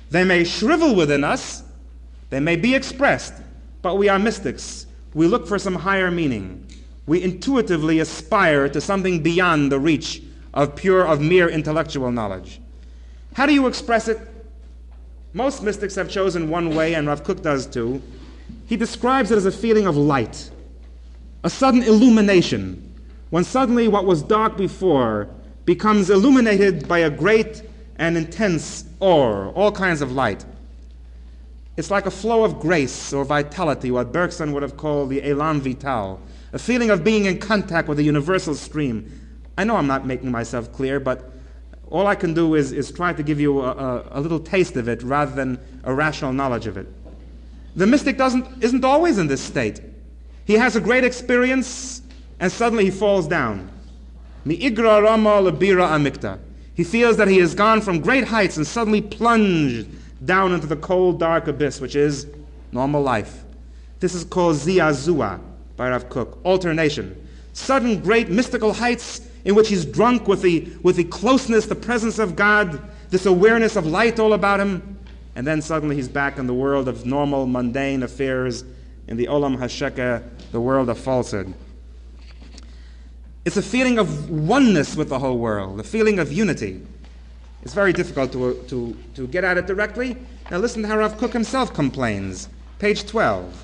B: They may shrivel within us, they may be expressed, but we are mystics. We look for some higher meaning. We intuitively aspire to something beyond the reach of pure, of mere intellectual knowledge. How do you express it? Most mystics have chosen one way, and Rav Kook does too. He describes it as a feeling of light, a sudden illumination, when suddenly what was dark before becomes illuminated by a great and intense aura, all kinds of light. It's like a flow of grace or vitality, what Bergson would have called the élan vital, a feeling of being in contact with a universal stream. I know I'm not making myself clear, but all I can do is, is try to give you a, a, a little taste of it rather than a rational knowledge of it. The mystic doesn't, isn't always in this state. He has a great experience, and suddenly he falls down. Mi-igra rama lebira amikta. He feels that he has gone from great heights and suddenly plunged down into the cold, dark abyss, which is normal life. This is called ziyazua by Rav Kook, alternation. Sudden, great, mystical heights in which he's drunk with the, with the closeness, the presence of God, this awareness of light all about him, and then suddenly he's back in the world of normal, mundane affairs, in the olam hasheka, the world of falsehood. It's a feeling of oneness with the whole world, a feeling of unity. It's very difficult to, to, to get at it directly. Now listen to how Rav Kook himself complains. Page twelve.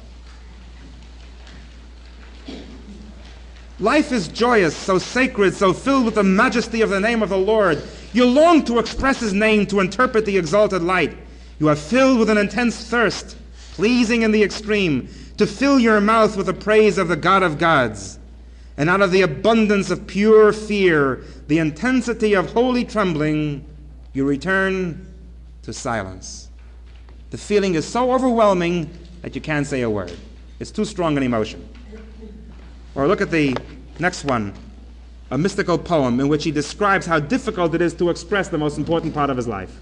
B: Life is joyous, so sacred, so filled with the majesty of the name of the Lord. You long to express his name, to interpret the exalted light. You are filled with an intense thirst, pleasing in the extreme, to fill your mouth with the praise of the God of gods. And out of the abundance of pure fear, the intensity of holy trembling, you return to silence. The feeling is so overwhelming that you can't say a word. It's too strong an emotion. Or look at the next one, a mystical poem in which he describes how difficult it is to express the most important part of his life.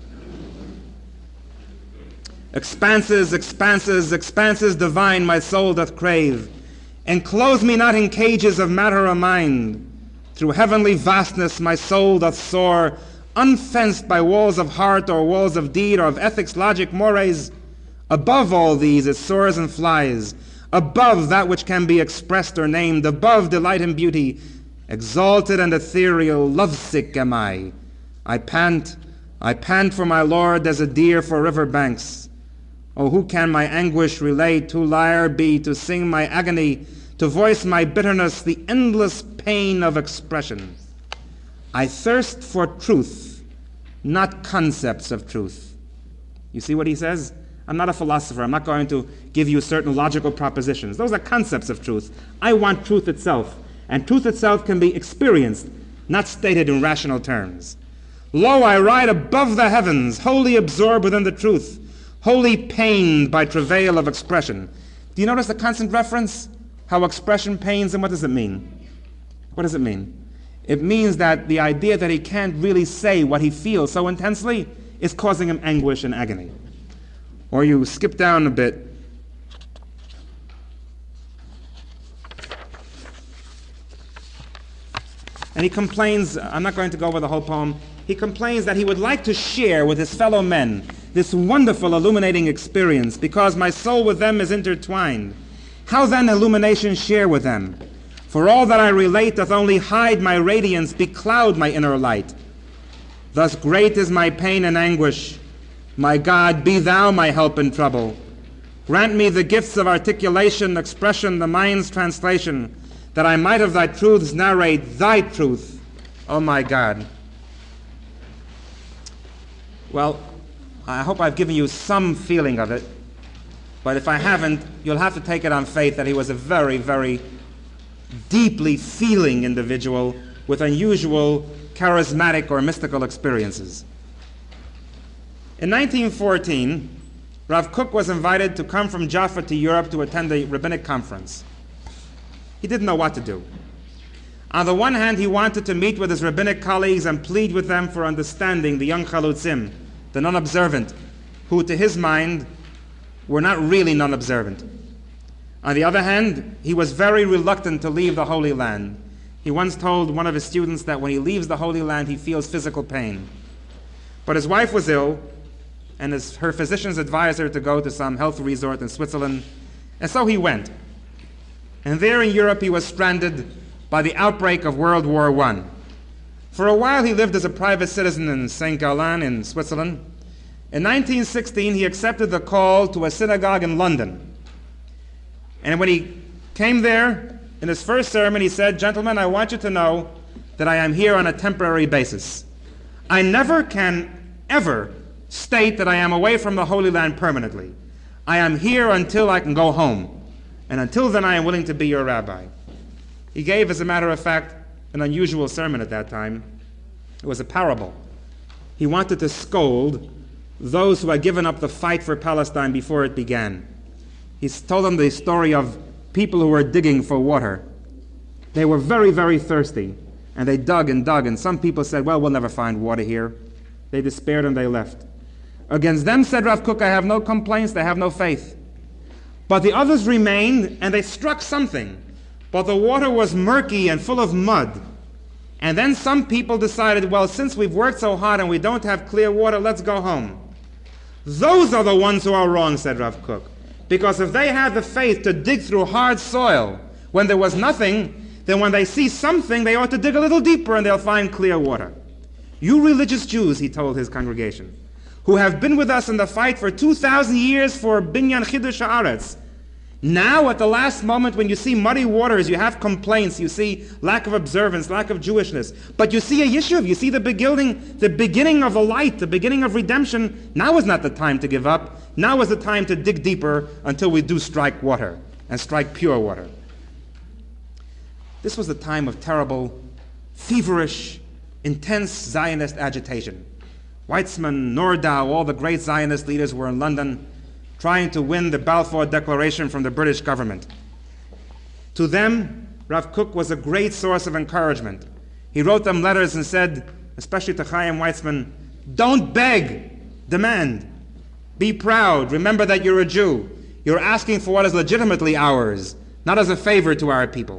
B: Expanses, expanses, expanses divine my soul doth crave. Enclose me not in cages of matter or mind. Through heavenly vastness my soul doth soar, unfenced by walls of heart or walls of deed or of ethics, logic, mores. Above all these it soars and flies, above that which can be expressed or named, above delight and beauty. Exalted and ethereal, lovesick am I. I pant, I pant for my Lord as a deer for river banks. Oh, who can my anguish relate, who liar be, to sing my agony, to voice my bitterness, the endless pain of expression. I thirst for truth, not concepts of truth. You see what he says? I'm not a philosopher. I'm not going to give you certain logical propositions. Those are concepts of truth. I want truth itself. And truth itself can be experienced, not stated in rational terms. Lo, I ride above the heavens, wholly absorbed within the truth, wholly pained by travail of expression. Do you notice the constant reference? How expression pains him? What does it mean? What does it mean? It means that the idea that he can't really say what he feels so intensely is causing him anguish and agony. Or you skip down a bit. And he complains, I'm not going to go over the whole poem, he complains that he would like to share with his fellow men this wonderful illuminating experience because my soul with them is intertwined. How then illumination share with them? For all that I relate doth only hide my radiance, becloud my inner light. Thus great is my pain and anguish. My God, be thou my help in trouble. Grant me the gifts of articulation, expression, the mind's translation, that I might of thy truths narrate thy truth, O my God. Well, I hope I've given you some feeling of it, but if I haven't, you'll have to take it on faith that he was a very, very deeply feeling individual with unusual charismatic or mystical experiences. In nineteen fourteen, Rav Kook was invited to come from Jaffa to Europe to attend a rabbinic conference. He didn't know what to do. On the one hand, he wanted to meet with his rabbinic colleagues and plead with them for understanding the young chalutzim, the non-observant, who to his mind were not really non-observant. On the other hand, he was very reluctant to leave the Holy Land. He once told one of his students that when he leaves the Holy Land, he feels physical pain. But his wife was ill, and his, her physicians advised her to go to some health resort in Switzerland. And so he went. And there in Europe he was stranded by the outbreak of World War One. For a while he lived as a private citizen in Saint Gallen in Switzerland. In nineteen sixteen he accepted the call to a synagogue in London. And when he came there, in his first sermon he said, "Gentlemen, I want you to know that I am here on a temporary basis. I never can ever state that I am away from the Holy Land permanently. I am here until I can go home. And until then I am willing to be your rabbi." He gave, as a matter of fact, an unusual sermon at that time. It was a parable. He wanted to scold those who had given up the fight for Palestine before it began. He told them the story of people who were digging for water. They were very, very thirsty, and they dug and dug, and some people said, "Well, we'll never find water here." They despaired and they left. Against them, said Rav Kook, "I have no complaints, they have no faith." But the others remained, and they struck something. But the water was murky and full of mud. And then some people decided, well, since we've worked so hard and we don't have clear water, let's go home. Those are the ones who are wrong, said Rav Kook. Because if they had the faith to dig through hard soil when there was nothing, then when they see something, they ought to dig a little deeper and they'll find clear water. You religious Jews, he told his congregation, who have been with us in the fight for two thousand years for Binyan Chidush Haaretz, now at the last moment when you see muddy waters, you have complaints, you see lack of observance, lack of Jewishness, but you see a Yishuv, you see the beginning, the beginning of the light, the beginning of redemption. Now is not the time to give up. Now is the time to dig deeper until we do strike water, and strike pure water. This was the time of terrible, feverish, intense Zionist agitation. Weizmann, Nordau, all the great Zionist leaders were in London trying to win the Balfour Declaration from the British government. To them, Rav Kook was a great source of encouragement. He wrote them letters and said, especially to Chaim Weizmann, "Don't beg, demand. Be proud. Remember that you're a Jew. You're asking for what is legitimately ours, not as a favor to our people."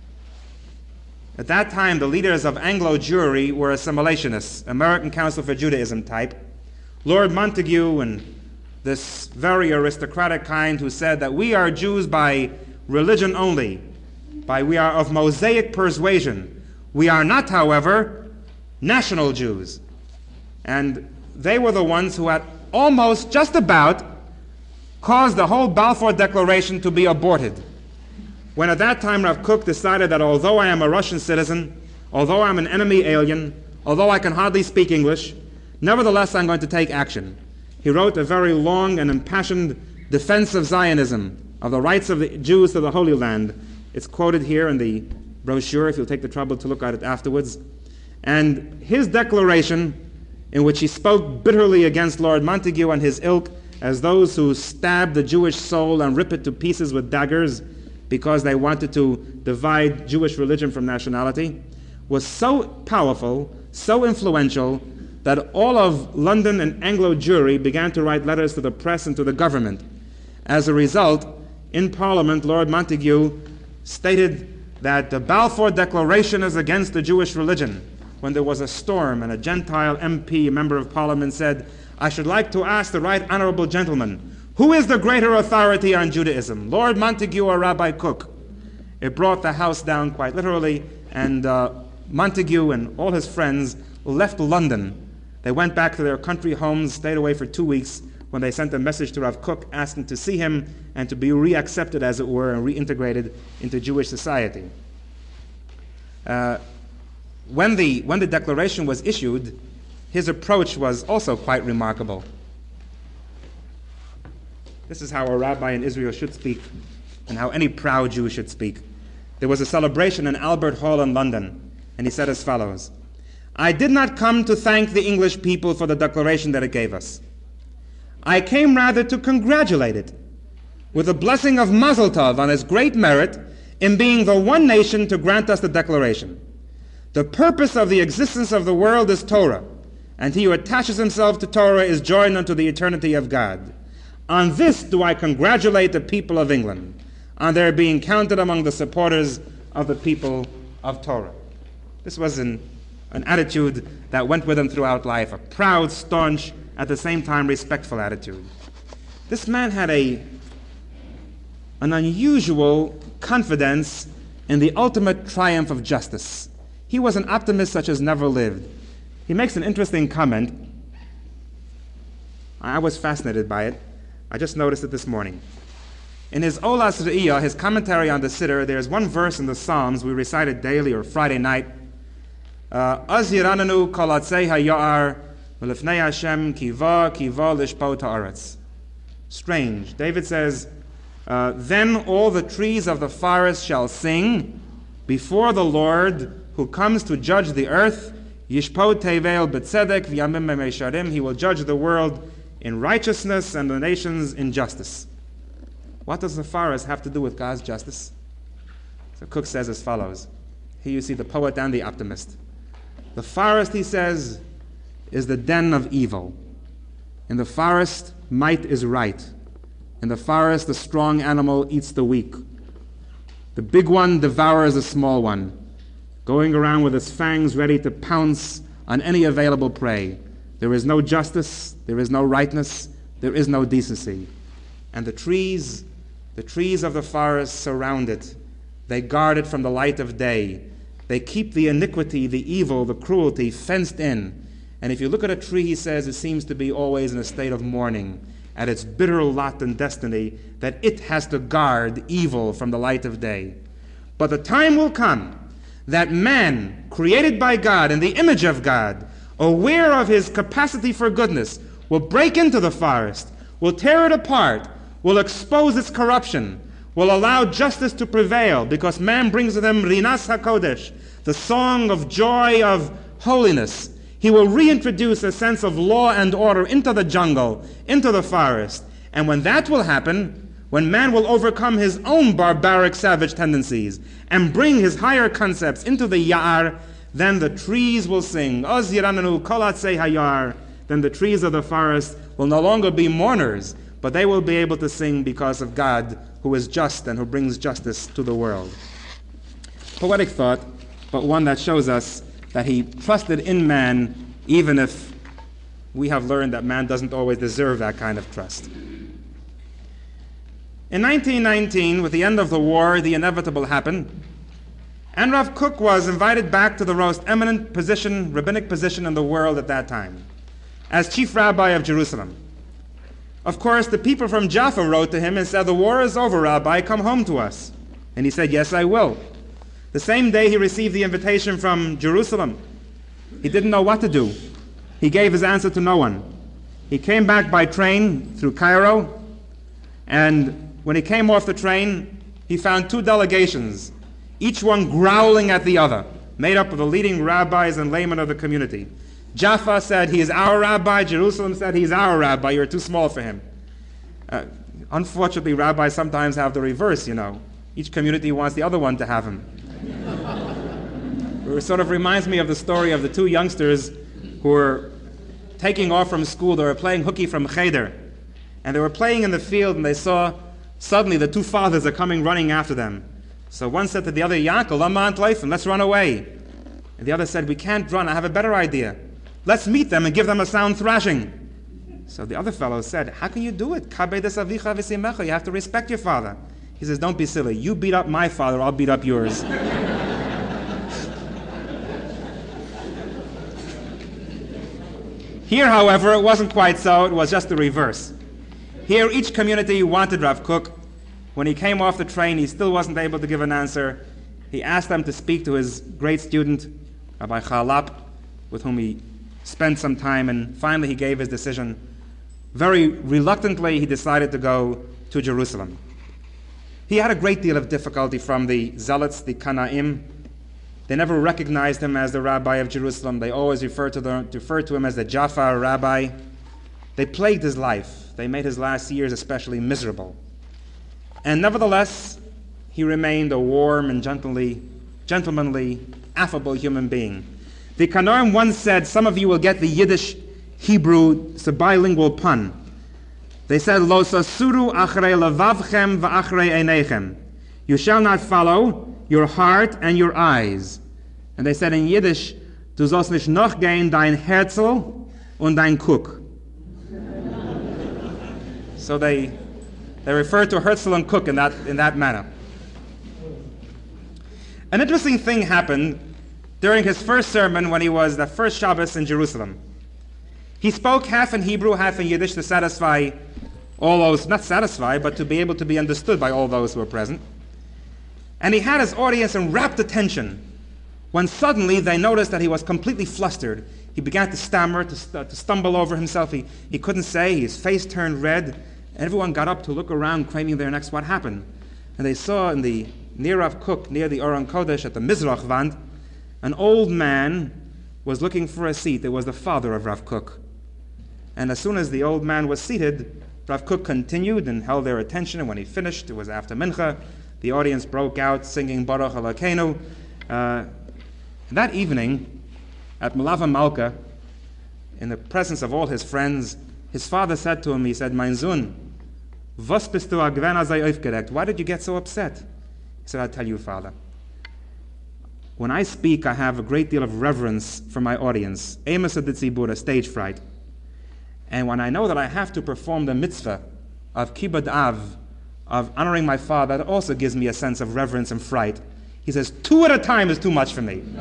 B: At that time, the leaders of Anglo Jewry were assimilationists, American Council for Judaism type. Lord Montagu and this very aristocratic kind who said that we are Jews by religion only, by we are of Mosaic persuasion. We are not, however, national Jews. And they were the ones who had almost, just about, caused the whole Balfour Declaration to be aborted. When at that time Rav Kook decided that although I am a Russian citizen, although I'm an enemy alien, although I can hardly speak English, nevertheless I'm going to take action. He wrote a very long and impassioned defense of Zionism, of the rights of the Jews to the Holy Land. It's quoted here in the brochure, if you'll take the trouble to look at it afterwards. And his declaration, in which he spoke bitterly against Lord Montagu and his ilk as those who stab the Jewish soul and rip it to pieces with daggers because they wanted to divide Jewish religion from nationality, was so powerful, so influential, that all of London and Anglo Jewry began to write letters to the press and to the government. As a result, in Parliament, Lord Montagu stated that the Balfour Declaration is against the Jewish religion. When there was a storm and a Gentile M P, a member of Parliament, said, "I should like to ask the right honorable gentleman, who is the greater authority on Judaism, Lord Montagu or Rabbi Kook?" It brought the house down quite literally, and uh, Montagu and all his friends left London. They went back to their country homes, stayed away for two weeks, when they sent a message to Rav Kook asking to see him and to be reaccepted, as it were, and reintegrated into Jewish society. Uh, when, the, when the declaration was issued, his approach was also quite remarkable. This is how a rabbi in Israel should speak, and how any proud Jew should speak. There was a celebration in Albert Hall in London, and he said as follows: "I did not come to thank the English people for the declaration that it gave us. I came rather to congratulate it with a blessing of Mazel Tov on its great merit in being the one nation to grant us the declaration. The purpose of the existence of the world is Torah, and he who attaches himself to Torah is joined unto the eternity of God. On this do I congratulate the people of England, on their being counted among the supporters of the people of Torah." This was an, an attitude that went with him throughout life, a proud, staunch, at the same time respectful attitude. This man had a, an unusual confidence in the ultimate triumph of justice. He was an optimist such as never lived. He makes an interesting comment. I was fascinated by it. I just noticed it this morning. In his Olas Re'iyah, his commentary on the Siddur, there's one verse in the Psalms we recite it daily or Friday night. Az yirananu kol atzei haya'ar v'lifnei Hashem kiva kiva lishpot ha'aretz. Strange. David says, uh, then all the trees of the forest shall sing before the Lord who comes to judge the earth. Yishpot tevel b'tzedek v'yamim me'mesharim. He will judge the world in righteousness and the nations in justice. What does the forest have to do with God's justice? So Cook says as follows. Here you see the poet and the optimist. The forest, he says, is the den of evil. In the forest, might is right. In the forest, the strong animal eats the weak. The big one devours the small one, going around with its fangs ready to pounce on any available prey. There is no justice, there is no rightness, there is no decency. And the trees, the trees of the forest surround it. They guard it from the light of day. They keep the iniquity, the evil, the cruelty fenced in. And if you look at a tree, he says, it seems to be always in a state of mourning at its bitter lot and destiny that it has to guard evil from the light of day. But the time will come that man, created by God in the image of God, aware of his capacity for goodness, will break into the forest, will tear it apart, will expose its corruption, will allow justice to prevail, because man brings with him Rinas HaKodesh, the song of joy of holiness. He will reintroduce a sense of law and order into the jungle, into the forest. And when that will happen, when man will overcome his own barbaric, savage tendencies and bring his higher concepts into the Ya'ar, then the trees will sing. Oz yirananu kol atzei hayar. Then the trees of the forest will no longer be mourners, but they will be able to sing because of God, who is just and who brings justice to the world. Poetic thought, but one that shows us that he trusted in man, even if we have learned that man doesn't always deserve that kind of trust. In nineteen nineteen, with the end of the war, the inevitable happened, and Rav Kook was invited back to the most eminent position, rabbinic position in the world at that time, as chief rabbi of Jerusalem. Of course, the people from Jaffa wrote to him and said, the war is over, Rabbi, come home to us. And he said, yes, I will. The same day he received the invitation from Jerusalem. He didn't know what to do. He gave his answer to no one. He came back by train through Cairo, and when he came off the train, he found two delegations, each one growling at the other, made up of the leading rabbis and laymen of the community. Jaffa said, he is our rabbi. Jerusalem said, he is our rabbi. You're too small for him. Uh, unfortunately, rabbis sometimes have the reverse, you know. Each community wants the other one to have him. It sort of reminds me of the story of the two youngsters who were taking off from school. They were playing hooky from Cheder. And they were playing in the field, and they saw suddenly the two fathers are coming running after them. So one said to the other, Yankel, Lamant Leifim, let's run away. And the other said, we can't run. I have a better idea. Let's meet them and give them a sound thrashing. So the other fellow said, how can you do it? You have to respect your father. He says, don't be silly. You beat up my father, I'll beat up yours. Here, however, it wasn't quite so. It was just the reverse. Here, each community wanted Rav Kook. When he came off the train, he still wasn't able to give an answer. He asked them to speak to his great student, Rabbi Chalap, with whom he spent some time, and finally he gave his decision. Very reluctantly, he decided to go to Jerusalem. He had a great deal of difficulty from the Zealots, the Kanaim. They never recognized him as the rabbi of Jerusalem. They always referred to, the, referred to him as the Jaffa rabbi. They plagued his life. They made his last years especially miserable. And nevertheless, he remained a warm and gently, gentlemanly, affable human being. The Kanaim once said, some of you will get the Yiddish, Hebrew, it's a bilingual pun. They said, Lo sasuru achrei levavchem va'achrei einechem. You shall not follow your heart and your eyes. And they said in Yiddish, Du sollst nicht noch gehen dein Herzl und dein Kuck. So they they refer to Herzl and Kook in that in that manner. An interesting thing happened during his first sermon when he was the first Shabbos in Jerusalem. He spoke half in Hebrew, half in Yiddish to satisfy all those, not satisfy, but to be able to be understood by all those who were present. And he had his audience in rapt attention when suddenly they noticed that he was completely flustered. He began to stammer, to, st- to stumble over himself. He, he couldn't say. His face turned red. And everyone got up to look around, craning their necks. What happened? And they saw in the near Rav Kook, near the Aron Kodesh at the Mizrach Wand, an old man was looking for a seat. It was the father of Rav Kook. And as soon as the old man was seated, Rav Kook continued and held their attention. And when he finished, it was after Mincha, the audience broke out singing Baruch Elokeinu. Uh, that evening, at Melava Malka, in the presence of all his friends, his father said to him, he said, Mein Sohn, was bist du agwen azay aufgeregt? Why did you get so upset? He said, I'll tell you, Father. When I speak, I have a great deal of reverence for my audience. Emes aditzibur, stage fright. And when I know that I have to perform the mitzvah of Kibbud Av, of honoring my father, that also gives me a sense of reverence and fright. He says, two at a time is too much for me.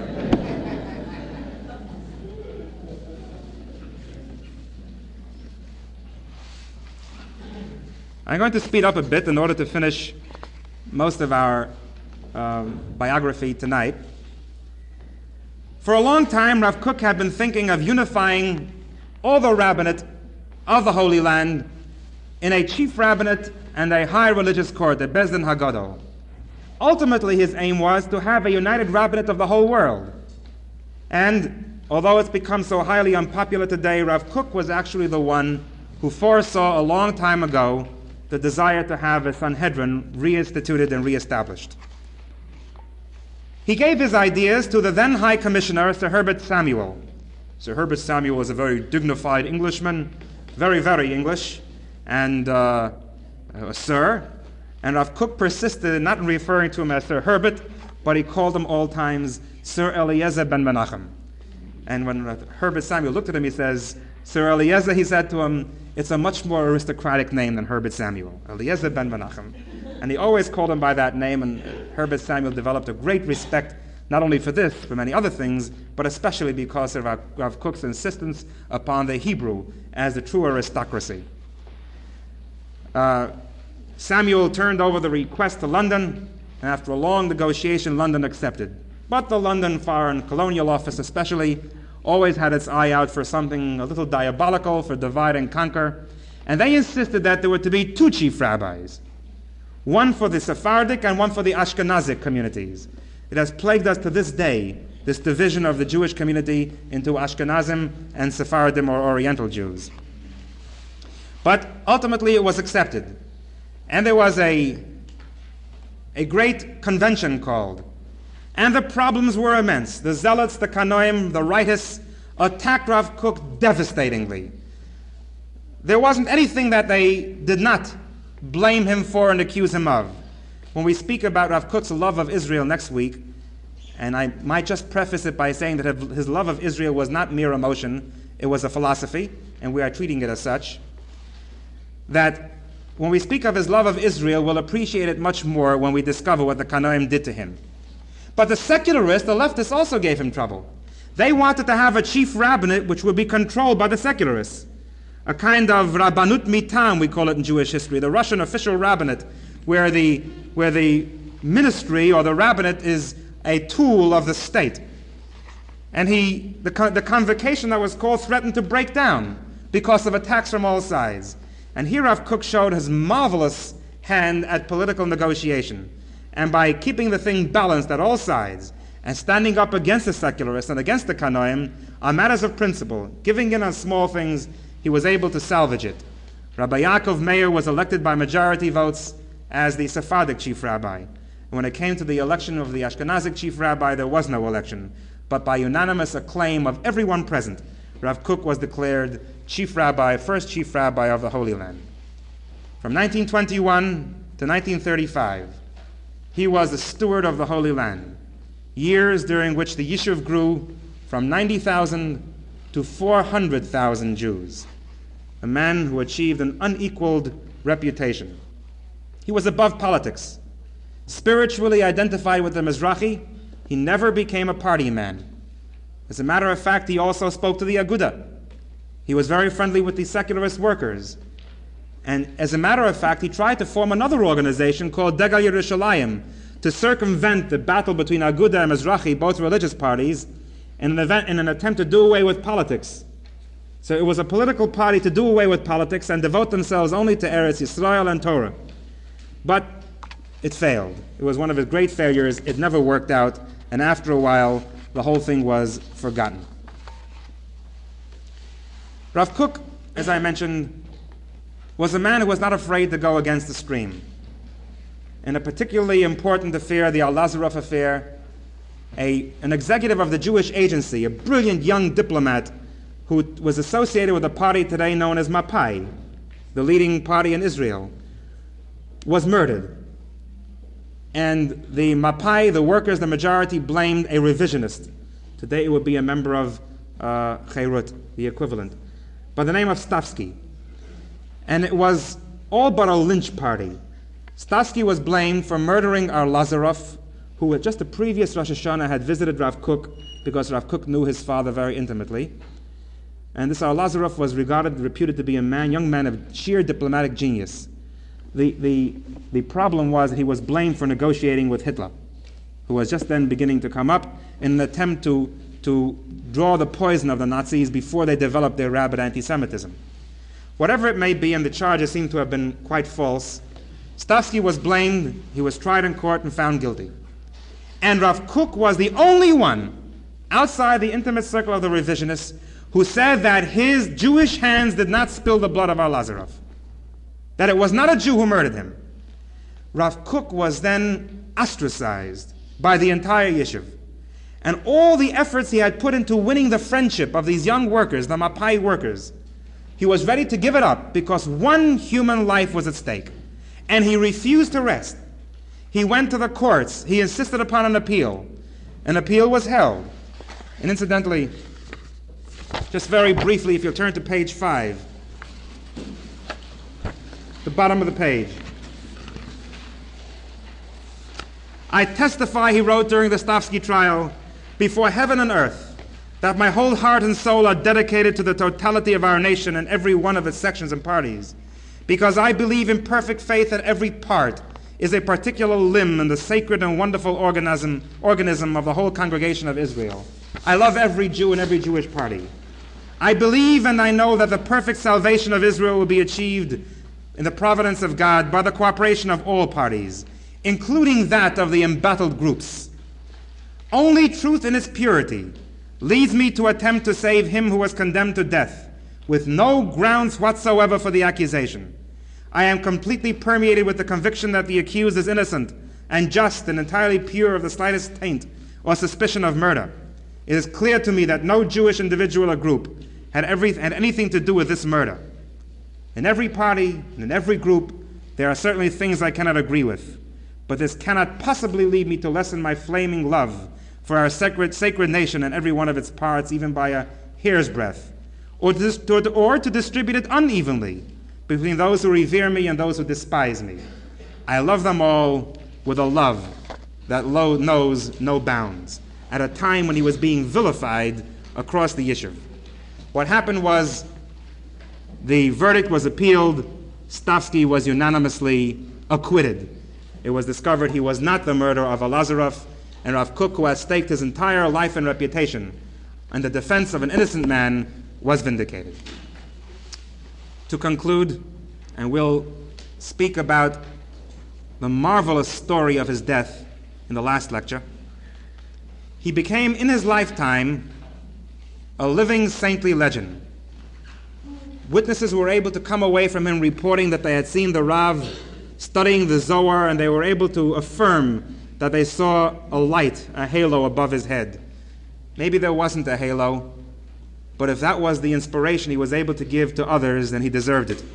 B: I'm going to speed up a bit in order to finish most of our um, biography tonight. For a long time, Rav Kook had been thinking of unifying all the rabbinate of the Holy Land in a chief rabbinate and a high religious court, the Bezdin Hagadol. Ultimately, his aim was to have a united rabbinate of the whole world. And although it's become so highly unpopular today, Rav Kook was actually the one who foresaw a long time ago the desire to have a Sanhedrin reinstituted and reestablished. He gave his ideas to the then High Commissioner, Sir Herbert Samuel. Sir Herbert Samuel was a very dignified Englishman, very, very English, and uh, a sir. And Rav Kook persisted in not referring to him as Sir Herbert, but he called him all times Sir Eliezer ben Menachem. And when Herbert Samuel looked at him, he says, Sir Eliezer, he said to him, it's a much more aristocratic name than Herbert Samuel, Eliezer ben Menachem. And he always called him by that name, and Herbert Samuel developed a great respect, not only for this, for many other things, but especially because of Rav, Rav Kook's insistence upon the Hebrew as the true aristocracy. Uh, Samuel turned over the request to London, and after a long negotiation, London accepted. But the London Foreign Colonial Office especially always had its eye out for something a little diabolical, for divide and conquer, and they insisted that there were to be two chief rabbis, one for the Sephardic and one for the Ashkenazic communities. It has plagued us to this day, this division of the Jewish community into Ashkenazim and Sephardim or Oriental Jews. But ultimately it was accepted. And there was a, a great convention called. And the problems were immense. The Zealots, the Kanoim, the Rightists attacked Rav Kook devastatingly. There wasn't anything that they did not blame him for and accuse him of. When we speak about Rav Kook's love of Israel next week, and I might just preface it by saying that his love of Israel was not mere emotion, it was a philosophy, and we are treating it as such, that when we speak of his love of Israel, we'll appreciate it much more when we discover what the Kanoim did to him. But the secularists, the leftists, also gave him trouble. They wanted to have a chief rabbinate which would be controlled by the secularists, a kind of Rabbanut Mitam, we call it in Jewish history, the Russian official rabbinate, where the, where the ministry or the rabbinate is a tool of the state. And he, the, the convocation that was called threatened to break down because of attacks from all sides. And here Rav Kook showed his marvelous hand at political negotiation. And by keeping the thing balanced at all sides and standing up against the secularists and against the Kanoim on matters of principle, giving in on small things, he was able to salvage it. Rabbi Yaakov Meir was elected by majority votes as the Sephardic chief rabbi. And when it came to the election of the Ashkenazic chief rabbi, there was no election. But by unanimous acclaim of everyone present, Rav Kook was declared chief rabbi, first chief rabbi of the Holy Land. From nineteen twenty-one to nineteen thirty-five, he was the steward of the Holy Land, years during which the Yishuv grew from ninety thousand to four hundred thousand Jews, a man who achieved an unequaled reputation. He was above politics. Spiritually identified with the Mizrahi, he never became a party man. As a matter of fact, he also spoke to the Aguda. He was very friendly with the secularist workers. And as a matter of fact, he tried to form another organization called Degal Yerushalayim to circumvent the battle between Aguda and Mizrahi, both religious parties, in an, event, in an attempt to do away with politics. So it was a political party to do away with politics and devote themselves only to Eretz Yisrael and Torah. But it failed. It was one of his great failures. It never worked out. And after a while, the whole thing was forgotten. Rav Kook, as I mentioned, was a man who was not afraid to go against the stream. In a particularly important affair, the Al-Lazarov affair, a, an executive of the Jewish Agency, a brilliant young diplomat who was associated with a party today known as Mapai, the leading party in Israel, was murdered. And the Mapai, the workers, the majority, blamed a revisionist. Today it would be a member of uh, Cheirut, the equivalent, by the name of Stavsky. And it was all but a lynch party. Stavsky was blamed for murdering our Lazarov, who at just the previous Rosh Hashanah had visited Rav Kook because Rav Kook knew his father very intimately. And this Ar Lazarov was regarded, reputed to be a man, young man of sheer diplomatic genius. The, the, the problem was that he was blamed for negotiating with Hitler, who was just then beginning to come up in an attempt to, to draw the poison of the Nazis before they developed their rabid anti-Semitism. Whatever it may be, and the charges seem to have been quite false, Stavsky was blamed, he was tried in court and found guilty. And Rav Kook was the only one outside the intimate circle of the revisionists who said that his Jewish hands did not spill the blood of Ar Lazarov, that it was not a Jew who murdered him. Rav Kook was then ostracized by the entire yeshiv. And all the efforts he had put into winning the friendship of these young workers, the Mapai workers, he was ready to give it up because one human life was at stake. And he refused to rest. He went to the courts. He insisted upon an appeal. An appeal was held. And incidentally, just very briefly, if you'll turn to page five, the bottom of the page. I testify, he wrote during the Stavsky trial, before heaven and earth, that my whole heart and soul are dedicated to the totality of our nation and every one of its sections and parties, because I believe in perfect faith that every part is a particular limb in the sacred and wonderful organism, organism of the whole congregation of Israel. I love every Jew and every Jewish party. I believe and I know that the perfect salvation of Israel will be achieved in the providence of God by the cooperation of all parties, including that of the embattled groups. Only truth in its purity leads me to attempt to save him who was condemned to death, with no grounds whatsoever for the accusation. I am completely permeated with the conviction that the accused is innocent and just and entirely pure of the slightest taint or suspicion of murder. It is clear to me that no Jewish individual or group had, every, had anything to do with this murder. In every party and in every group, there are certainly things I cannot agree with, but this cannot possibly lead me to lessen my flaming love for our sacred, sacred nation and every one of its parts, even by a hair's breadth, or to, or to distribute it unevenly between those who revere me and those who despise me. I love them all with a love that lo- knows no bounds, at a time when he was being vilified across the yishuv. What happened was the verdict was appealed. Stavsky was unanimously acquitted. It was discovered he was not the murderer of Ar Lazarov, and Rav Kook, who had staked his entire life and reputation in the defense of an innocent man, was vindicated. To conclude, and we'll speak about the marvelous story of his death in the last lecture, he became, in his lifetime, a living saintly legend. Witnesses were able to come away from him reporting that they had seen the Rav studying the Zohar, and they were able to affirm that they saw a light, a halo above his head. Maybe there wasn't a halo, but if that was the inspiration he was able to give to others, then he deserved it.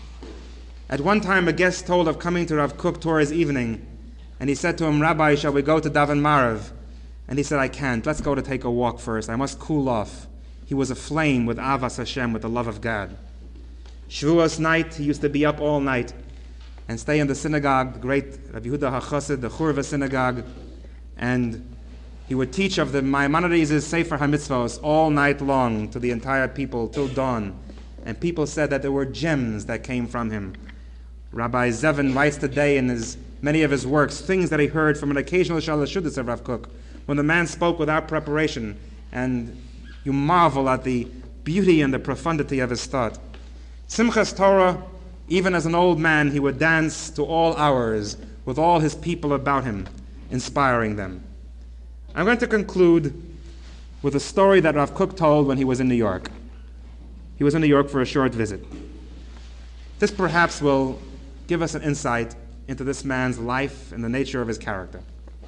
B: At one time, a guest told of coming to Rav Kook towards evening, and he said to him, "Rabbi, shall we go to Daven Marav?" And he said, "I can't. Let's go to take a walk first. I must cool off." He was aflame with Avas Hashem, with the love of God. Shavuos night, he used to be up all night and stay in the synagogue, the great Rabbi Yehuda HaChassid, the Churva synagogue, and he would teach of the Maimonides' Sefer HaMitzvos all night long to the entire people till dawn. And people said that there were gems that came from him. Rabbi Zevin writes today in his many of his works things that he heard from an occasional Shalashudis of Rav Kook, when the man spoke without preparation, and you marvel at the beauty and the profundity of his thought. Simchas Torah, even as an old man, he would dance to all hours with all his people about him, inspiring them. I'm going to conclude with a story that Rav Kook told when he was in New York. He was in New York for a short visit. This perhaps will give us an insight into this man's life and the nature of his character.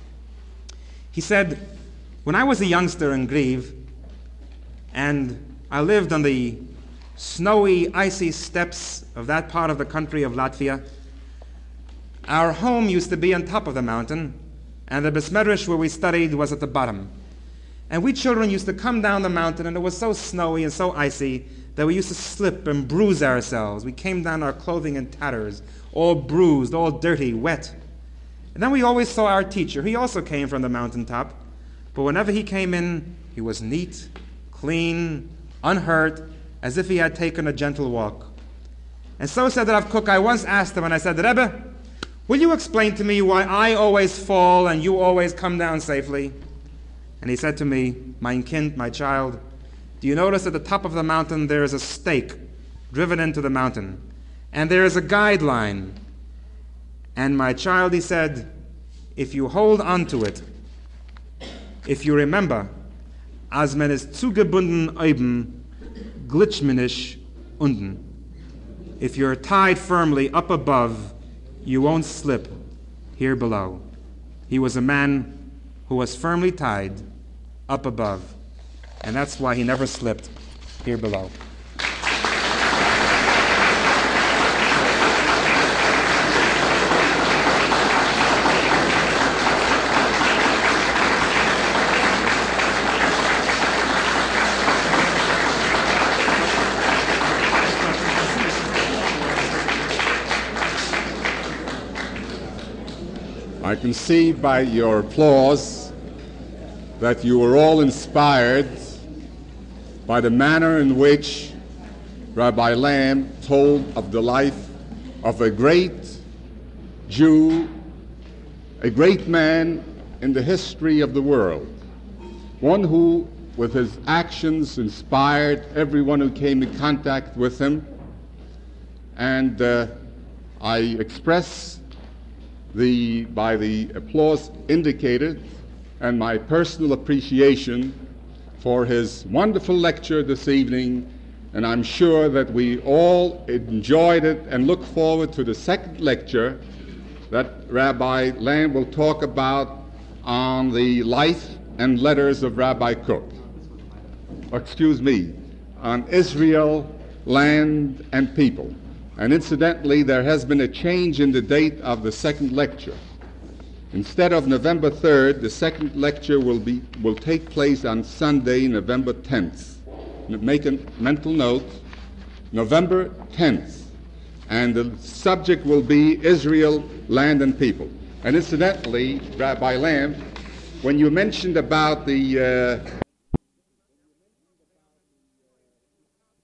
B: He said, when I was a youngster in Grieve, and I lived on the snowy, icy steppes of that part of the country of Latvia, our home used to be on top of the mountain, and the Besmedrish where we studied was at the bottom. And we children used to come down the mountain, and it was so snowy and so icy that we used to slip and bruise ourselves. We came down our clothing in tatters, all bruised, all dirty, wet. And then we always saw our teacher. He also came from the mountaintop, but whenever he came in, he was neat, clean, unhurt, as if he had taken a gentle walk. And so said Rav Kook, I once asked him, and I said, Rebbe, will you explain to me why I always fall and you always come down safely? And he said to me, mein Kind, my child, do you notice at the top of the mountain there is a stake driven into the mountain, and there is a guideline. And my child, he said, if you hold on to it, if you remember, as men is zugebunden oben, glitschmanisch unten. If you're tied firmly up above, you won't slip here below. He was a man who was firmly tied up above, and that's why he never slipped here below.
E: I can see by your applause that you were all inspired by the manner in which Rabbi Lamb told of the life of a great Jew, a great man in the history of the world, one who, with his actions, inspired everyone who came in contact with him. And uh, I express the, by the applause indicated, and my personal appreciation for his wonderful lecture this evening, and I'm sure that we all enjoyed it and look forward to the second lecture that Rabbi Lamb will talk about on the life and letters of Rabbi Kook. Excuse me, on Israel, land, and people. And incidentally, there has been a change in the date of the second lecture. Instead of November third, the second lecture will be will take place on Sunday, November tenth. Make a mental note, November tenth. And the subject will be Israel, land, and people. And incidentally, Rabbi Lamb, when you mentioned about the uh,